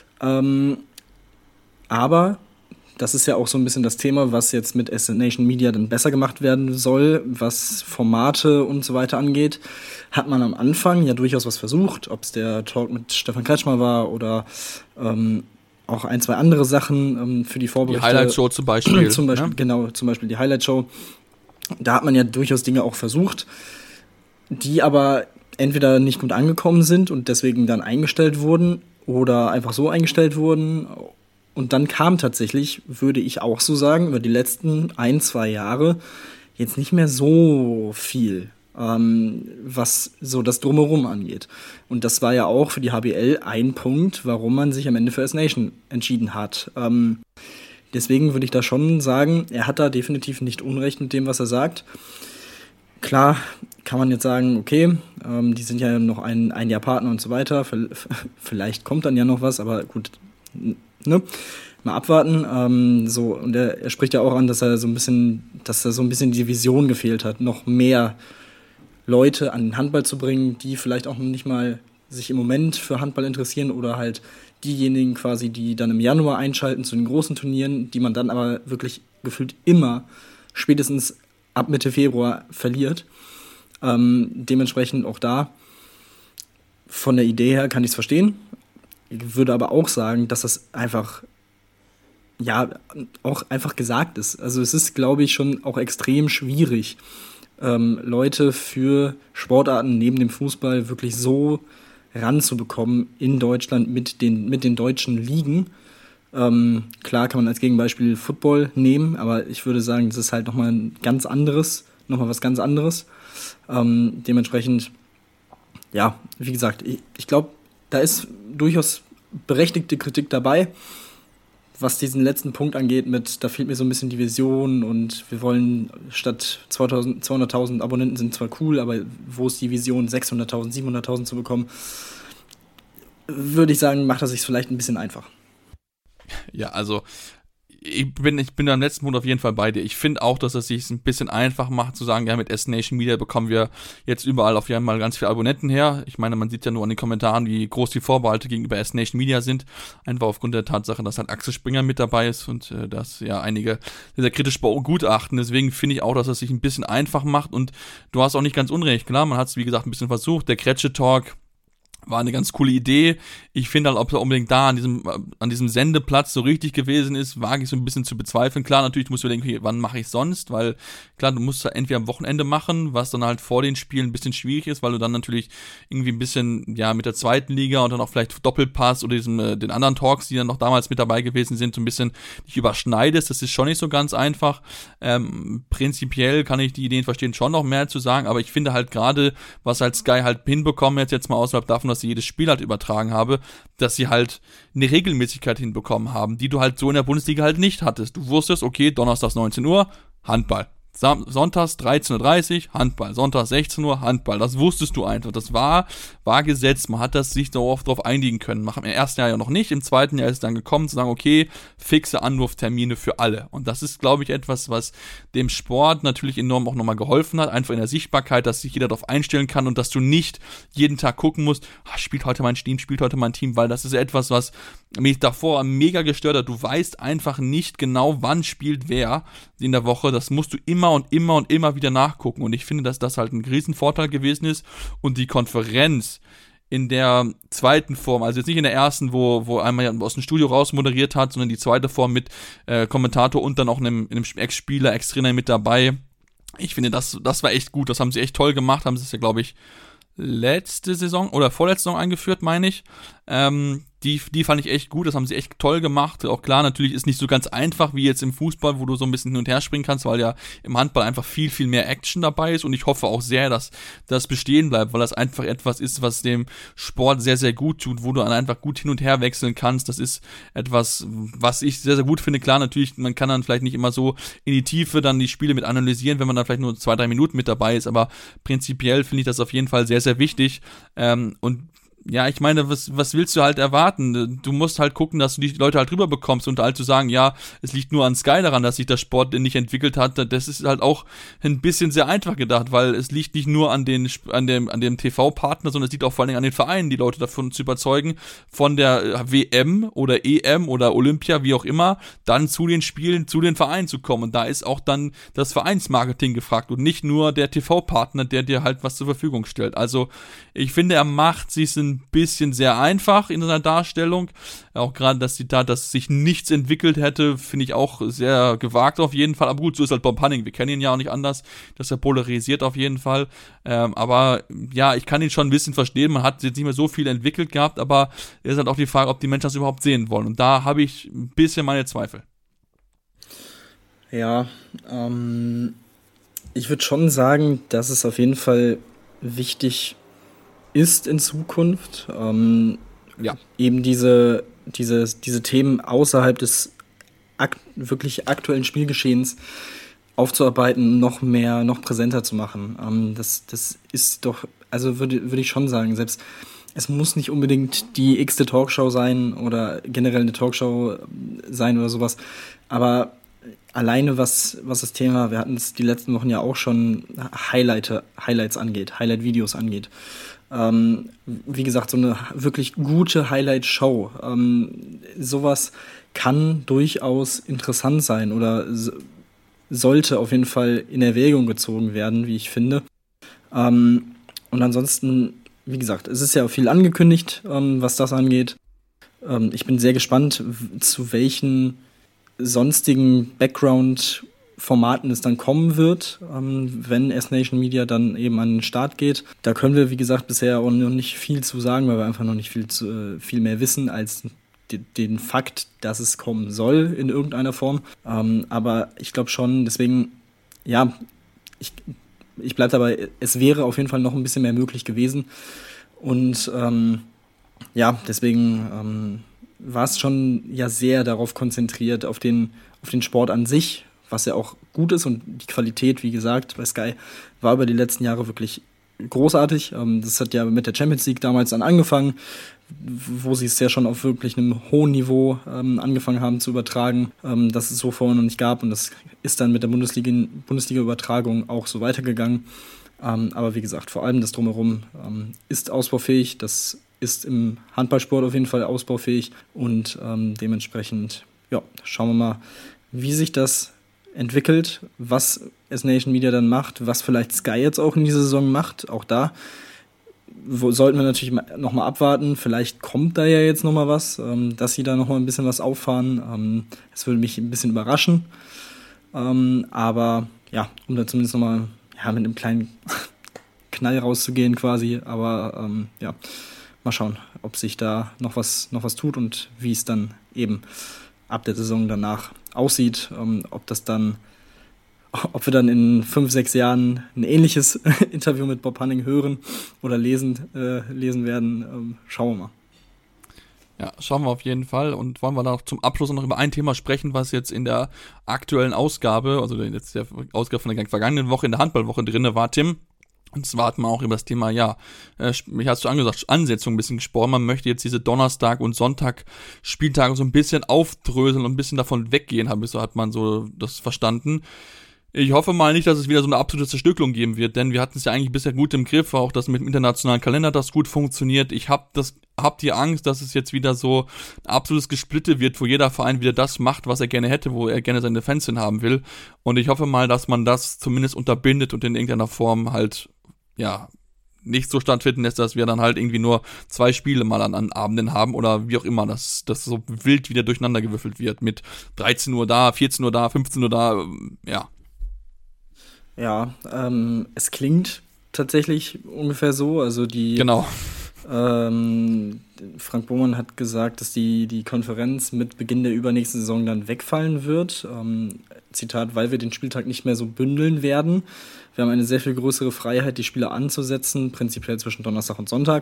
Aber das ist ja auch so ein bisschen das Thema, was jetzt mit SC Nation Media dann besser gemacht werden soll, was Formate und so weiter angeht. Hat man am Anfang ja durchaus was versucht, ob es der Talk mit Stefan Kretschmer war oder auch ein, zwei andere Sachen für die Vorberichte. Die Highlight-Show zum Beispiel. Genau, zum Beispiel die Highlight-Show. Da hat man ja durchaus Dinge auch versucht, die aber entweder nicht gut angekommen sind und deswegen dann eingestellt wurden oder einfach so eingestellt wurden. Und dann kam tatsächlich, würde ich auch so sagen, über die letzten 1-2 Jahre jetzt nicht mehr so viel, was so das Drumherum angeht. Und das war ja auch für die HBL ein Punkt, warum man sich am Ende für SC Nation entschieden hat. Deswegen würde ich da schon sagen, er hat da definitiv nicht Unrecht mit dem, was er sagt. Klar kann man jetzt sagen, okay, die sind ja noch ein Jahr Partner und so weiter, vielleicht kommt dann ja noch was, aber gut, ne? Mal abwarten. Und er spricht ja auch an, dass da so ein bisschen die Vision gefehlt hat, noch mehr Leute an den Handball zu bringen, die vielleicht auch noch nicht mal sich im Moment für Handball interessieren oder halt diejenigen quasi, die dann im Januar einschalten zu den großen Turnieren, die man dann aber wirklich gefühlt immer spätestens ab Mitte Februar verliert. Dementsprechend auch da von der Idee her kann ich es verstehen. Ich würde aber auch sagen, dass das einfach auch einfach gesagt ist. Also es ist, glaube ich, schon auch extrem schwierig, Leute für Sportarten neben dem Fußball wirklich so ranzubekommen in Deutschland mit den deutschen Ligen. Klar kann man als Gegenbeispiel Football nehmen, aber ich würde sagen, das ist halt nochmal was ganz anderes. Dementsprechend, ja, wie gesagt, ich glaube, da ist durchaus berechtigte Kritik dabei, was diesen letzten Punkt angeht da fehlt mir so ein bisschen die Vision und wir wollen statt 200.000 Abonnenten sind zwar cool, aber wo ist die Vision, 600.000, 700.000 zu bekommen, würde ich sagen, macht er sich vielleicht ein bisschen einfach. Ja, also ich bin am letzten Punkt auf jeden Fall bei dir. Ich finde auch, dass es sich ein bisschen einfach macht, zu sagen, ja, mit SC Nation Media bekommen wir jetzt überall auf jeden Fall ganz viele Abonnenten her. Ich meine, man sieht ja nur an den Kommentaren, wie groß die Vorbehalte gegenüber SC Nation Media sind. Einfach aufgrund der Tatsache, dass halt Axel Springer mit dabei ist und dass ja einige sehr kritisch begutachten. Deswegen finde ich auch, dass es sich ein bisschen einfach macht und du hast auch nicht ganz unrecht. Klar, man hat es, wie gesagt, ein bisschen versucht. Der Kretsche-Talk war eine ganz coole Idee. Ich finde halt, ob er unbedingt da an diesem Sendeplatz so richtig gewesen ist, wage ich so ein bisschen zu bezweifeln. Klar, natürlich musst du denken, okay, wann mache ich sonst? Weil, klar, du musst es entweder am Wochenende machen, was dann halt vor den Spielen ein bisschen schwierig ist, weil du dann natürlich irgendwie ein bisschen, ja, mit der zweiten Liga und dann auch vielleicht Doppelpass oder den anderen Talks, die dann noch damals mit dabei gewesen sind, so ein bisschen dich überschneidest. Das ist schon nicht so ganz einfach. Prinzipiell kann ich die Ideen verstehen, schon noch mehr zu sagen, aber ich finde halt gerade, was halt Sky halt hinbekommen jetzt mal außerhalb davon, dass sie jedes Spiel halt übertragen habe, dass sie halt eine Regelmäßigkeit hinbekommen haben, die du halt so in der Bundesliga halt nicht hattest. Du wusstest, okay, donnerstags 19 Uhr, Handball. Sonntags 13.30 Uhr, Handball. Sonntags 16 Uhr, Handball. Das wusstest du einfach. Das war Gesetz. Man hat sich darauf einigen können. Machen wir im ersten Jahr ja noch nicht. Im zweiten Jahr ist es dann gekommen, zu sagen, okay, fixe Anwurftermine für alle. Und das ist, glaube ich, etwas, was dem Sport natürlich enorm auch nochmal geholfen hat. Einfach in der Sichtbarkeit, dass sich jeder darauf einstellen kann und dass du nicht jeden Tag gucken musst, spielt heute mein Team, weil das ist etwas, was mich davor mega gestört hat. Du weißt einfach nicht genau, wann spielt wer in der Woche. Das musst du immer wieder nachgucken. Und ich finde, dass das halt ein Riesenvorteil gewesen ist. Und die Konferenz in der zweiten Form, also jetzt nicht in der ersten, wo einmal aus dem Studio raus moderiert hat, sondern die zweite Form mit Kommentator und dann auch einem Ex-Spieler, Ex-Trainer mit dabei. Ich finde, das war echt gut. Das haben sie echt toll gemacht. Haben sie es ja, glaube ich, letzte Saison oder vorletzte Saison eingeführt, meine ich. Die fand ich echt gut, das haben sie echt toll gemacht. Auch klar, natürlich ist nicht so ganz einfach wie jetzt im Fußball, wo du so ein bisschen hin und her springen kannst, weil ja im Handball einfach viel, viel mehr Action dabei ist und ich hoffe auch sehr, dass das bestehen bleibt, weil das einfach etwas ist, was dem Sport sehr, sehr gut tut, wo du dann einfach gut hin und her wechseln kannst. Das ist etwas, was ich sehr, sehr gut finde. Klar, natürlich, man kann dann vielleicht nicht immer so in die Tiefe dann die Spiele mit analysieren, wenn man dann vielleicht nur 2-3 Minuten mit dabei ist, aber prinzipiell finde ich das auf jeden Fall sehr, sehr wichtig und ja, ich meine, was willst du halt erwarten? Du musst halt gucken, dass du die Leute halt rüber bekommst und halt zu sagen, ja, es liegt nur an Sky daran, dass sich der Sport nicht entwickelt hat. Das ist halt auch ein bisschen sehr einfach gedacht, weil es liegt nicht nur an dem TV-Partner, sondern es liegt auch vor allen Dingen an den Vereinen, die Leute davon zu überzeugen, von der WM oder EM oder Olympia, wie auch immer, dann zu den Spielen, zu den Vereinen zu kommen. Und da ist auch dann das Vereinsmarketing gefragt und nicht nur der TV-Partner, der dir halt was zur Verfügung stellt. Also ich finde, er macht sich ein bisschen sehr einfach in seiner Darstellung. Auch gerade das Zitat, dass sich nichts entwickelt hätte, finde ich auch sehr gewagt auf jeden Fall. Aber gut, so ist halt Bob Hanning. Wir kennen ihn ja auch nicht anders. Dass er polarisiert auf jeden Fall. Aber ja, ich kann ihn schon ein bisschen verstehen. Man hat jetzt nicht mehr so viel entwickelt gehabt, aber es ist halt auch die Frage, ob die Menschen das überhaupt sehen wollen. Und da habe ich ein bisschen meine Zweifel. Ja, ich würde schon sagen, dass es auf jeden Fall wichtig ist in Zukunft, eben diese Themen außerhalb des wirklich aktuellen Spielgeschehens aufzuarbeiten, noch präsenter zu machen. Das ist doch, also würde ich schon sagen, selbst es muss nicht unbedingt die x-te Talkshow sein oder generell eine Talkshow sein oder sowas, aber alleine was das Thema, wir hatten es die letzten Wochen ja auch schon, Highlights angeht, Highlight-Videos angeht. Wie gesagt, so eine wirklich gute Highlight-Show. Sowas kann durchaus interessant sein oder sollte auf jeden Fall in Erwägung gezogen werden, wie ich finde. Und ansonsten, wie gesagt, es ist ja viel angekündigt, was das angeht. Ich bin sehr gespannt, zu welchen sonstigen Background-Formaten es dann kommen wird, wenn S-Nation Media dann eben an den Start geht. Da können wir, wie gesagt, bisher auch noch nicht viel zu sagen, weil wir einfach noch nicht viel mehr wissen als den Fakt, dass es kommen soll in irgendeiner Form. Aber ich glaube schon, deswegen, ja, ich bleibe dabei, es wäre auf jeden Fall noch ein bisschen mehr möglich gewesen. Und deswegen war es schon ja sehr darauf konzentriert, auf den Sport an sich, was ja auch gut ist, und die Qualität, wie gesagt, bei Sky war über die letzten Jahre wirklich großartig. Das hat ja mit der Champions League damals dann angefangen, wo sie es ja schon auf wirklich einem hohen Niveau angefangen haben zu übertragen, das es so vorher noch nicht gab, und das ist dann mit der Bundesliga-Übertragung auch so weitergegangen. Aber wie gesagt, vor allem das Drumherum ist ausbaufähig, das ist im Handballsport auf jeden Fall ausbaufähig, und dementsprechend, ja, schauen wir mal, wie sich das entwickelt, was S-Nation Media dann macht, was vielleicht Sky jetzt auch in dieser Saison macht. Auch da sollten wir natürlich noch mal abwarten. Vielleicht kommt da ja jetzt noch mal was, dass sie da noch mal ein bisschen was auffahren. Das würde mich ein bisschen überraschen. Aber ja, um da zumindest noch mal mit einem kleinen Knall rauszugehen quasi. Aber mal schauen, ob sich da noch was tut und wie es dann eben ab der Saison danach aussieht, ob wir dann in 5-6 Jahren ein ähnliches Interview mit Bob Hanning hören oder lesen werden. Schauen wir mal. Ja, schauen wir auf jeden Fall, und wollen wir noch zum Abschluss noch über ein Thema sprechen, was jetzt in der aktuellen Ausgabe, also jetzt der Ausgabe von der vergangenen Woche, in der Handballwoche drinne war, Tim. Und zwar hat man auch über das Thema, mich hast du angesagt, Ansetzung ein bisschen gesprochen. Man möchte jetzt diese Donnerstag- und Sonntag-Spieltage so ein bisschen aufdröseln und ein bisschen davon weggehen, so hat man so das verstanden. Ich hoffe mal nicht, dass es wieder so eine absolute Zerstückelung geben wird, denn wir hatten es ja eigentlich bisher gut im Griff, auch dass mit dem internationalen Kalender das gut funktioniert. Ich hab die Angst, dass es jetzt wieder so ein absolutes Gesplitte wird, wo jeder Verein wieder das macht, was er gerne hätte, wo er gerne seine Fans hin haben will. Und ich hoffe mal, dass man das zumindest unterbindet und in irgendeiner Form halt, nicht so stattfinden lässt, dass wir dann halt irgendwie nur 2 Spiele mal an Abenden haben oder wie auch immer, dass das so wild wieder durcheinander gewürfelt wird mit 13 Uhr da, 14 Uhr da, 15 Uhr da, ja. Ja, es klingt tatsächlich ungefähr so, also Genau. Frank Bohmann hat gesagt, dass die Konferenz mit Beginn der übernächsten Saison dann wegfallen wird. Zitat, weil wir den Spieltag nicht mehr so bündeln werden. Wir haben eine sehr viel größere Freiheit, die Spiele anzusetzen, prinzipiell zwischen Donnerstag und Sonntag.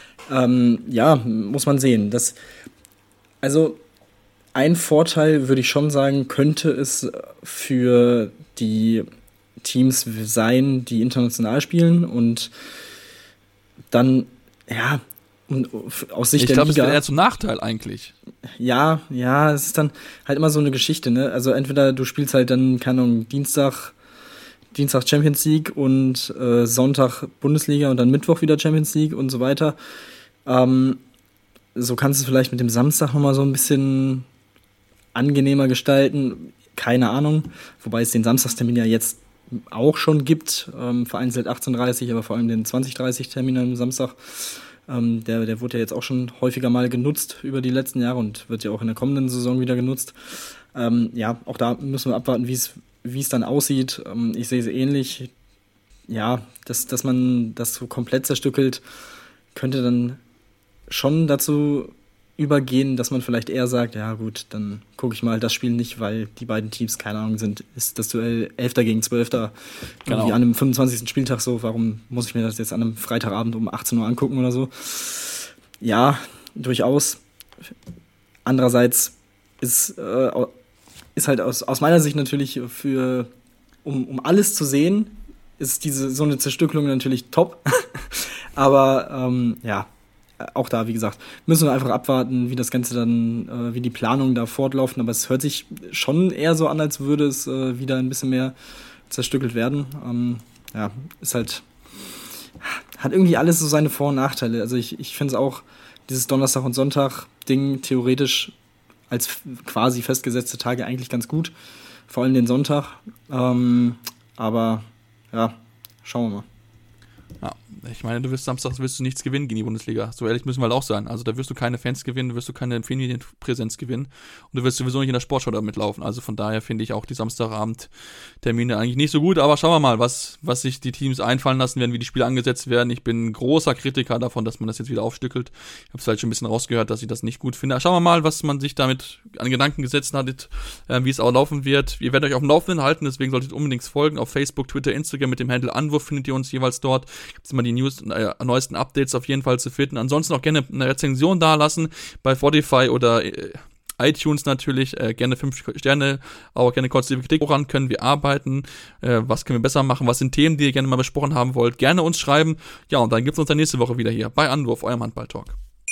Muss man sehen. Also ein Vorteil, würde ich schon sagen, könnte es für die Teams sein, die international spielen, und dann, Und aus Sicht ich der glaube, es Liga. wäre eher zum Nachteil eigentlich. Ja, es ist dann halt immer so eine Geschichte, ne? Also entweder du spielst halt dann, keine Ahnung, Dienstag Champions League und Sonntag Bundesliga und dann Mittwoch wieder Champions League und so weiter. So kannst du es vielleicht mit dem Samstag nochmal so ein bisschen angenehmer gestalten. Keine Ahnung. Wobei es den Samstagstermin ja jetzt auch schon gibt. Vereinzelt 18:30, aber vor allem den 20:30-Termin am Samstag. Der wurde ja jetzt auch schon häufiger mal genutzt über die letzten Jahre und wird ja auch in der kommenden Saison wieder genutzt. Auch da müssen wir abwarten, wie es dann aussieht. Ich sehe es ähnlich. Ja, dass man das so komplett zerstückelt, könnte dann schon dazu übergehen, dass man vielleicht eher sagt, ja gut, dann gucke ich mal das Spiel nicht, weil die beiden Teams, keine Ahnung, ist das Duell 11. gegen 12. Irgendwie an einem 25. Spieltag so, warum muss ich mir das jetzt an einem Freitagabend um 18 Uhr angucken oder so? Ja, durchaus. Andererseits ist halt aus meiner Sicht natürlich um alles zu sehen, ist so eine Zerstückelung natürlich top. Aber auch da, wie gesagt, müssen wir einfach abwarten, wie das Ganze dann, wie die Planungen da fortlaufen. Aber es hört sich schon eher so an, als würde es wieder ein bisschen mehr zerstückelt werden. Ist halt, hat irgendwie alles so seine Vor- und Nachteile. Also ich finde es auch, dieses Donnerstag- und Sonntag-Ding theoretisch als quasi festgesetzte Tage eigentlich ganz gut. Vor allem den Sonntag. Aber ja, schauen wir mal. Ja, ich meine, samstags wirst du nichts gewinnen gegen die Bundesliga. So ehrlich müssen wir halt auch sein. Also da wirst du keine Fans gewinnen, da wirst du keine Medienpräsenz gewinnen und du wirst sowieso nicht in der Sportschau damit laufen. Also von daher finde ich auch die Samstagabend-Termine eigentlich nicht so gut. Aber schauen wir mal, was sich die Teams einfallen lassen werden, wie die Spiele angesetzt werden. Ich bin ein großer Kritiker davon, dass man das jetzt wieder aufstückelt. Ich habe es halt schon ein bisschen rausgehört, dass ich das nicht gut finde. Schauen wir mal, was man sich damit an Gedanken gesetzt hat, wie es auch laufen wird. Ihr werdet euch auf dem Laufenden halten, deswegen solltet ihr unbedingt folgen. Auf Facebook, Twitter, Instagram mit dem Handle Anwurf findet ihr uns jeweils dort. Gibt es immer die neuesten Updates auf jeden Fall zu finden. Ansonsten auch gerne eine Rezension dalassen bei Spotify oder iTunes natürlich. Gerne 5 Sterne, auch gerne konstruktive Kritik. Woran können wir arbeiten? Was können wir besser machen? Was sind Themen, die ihr gerne mal besprochen haben wollt? Gerne uns schreiben. Ja, und dann gibt es uns dann nächste Woche wieder hier bei Anwurf, eurem Handball-Talk.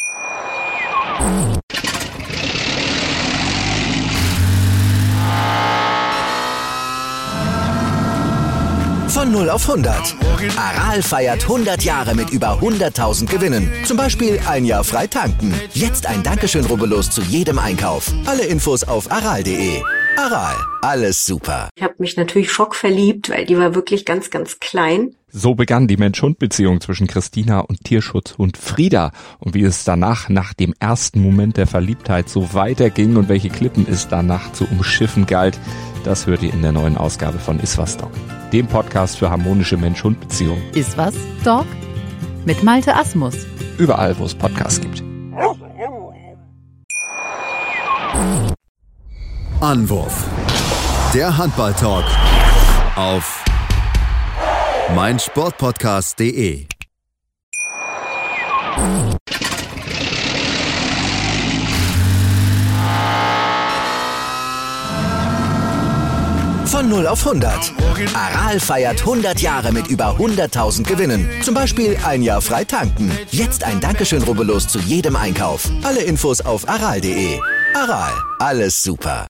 Von 0 auf 100. Aral feiert 100 Jahre mit über 100.000 Gewinnen. Zum Beispiel ein Jahr frei tanken. Jetzt ein Dankeschön, rubbellos zu jedem Einkauf. Alle Infos auf aral.de. Aral, alles super. Ich habe mich natürlich schockverliebt, weil die war wirklich ganz, ganz klein. So begann die Mensch-Hund-Beziehung zwischen Christina und Tierschutzhund Frieda. Und wie es danach, nach dem ersten Moment der Verliebtheit, so weiterging und welche Klippen es danach zu umschiffen galt, das hört ihr in der neuen Ausgabe von Iswas Dog, dem Podcast für harmonische Mensch-Hund-Beziehungen. Iswas Dog mit Malte Asmus. Überall, wo es Podcasts gibt. Anwurf. Der Handball-Talk auf meinsportpodcast.de. Von 0 auf 100. Aral feiert 100 Jahre mit über 100.000 Gewinnen. Zum Beispiel ein Jahr frei tanken. Jetzt ein Dankeschön, rubbellos zu jedem Einkauf. Alle Infos auf aral.de. Aral, alles super.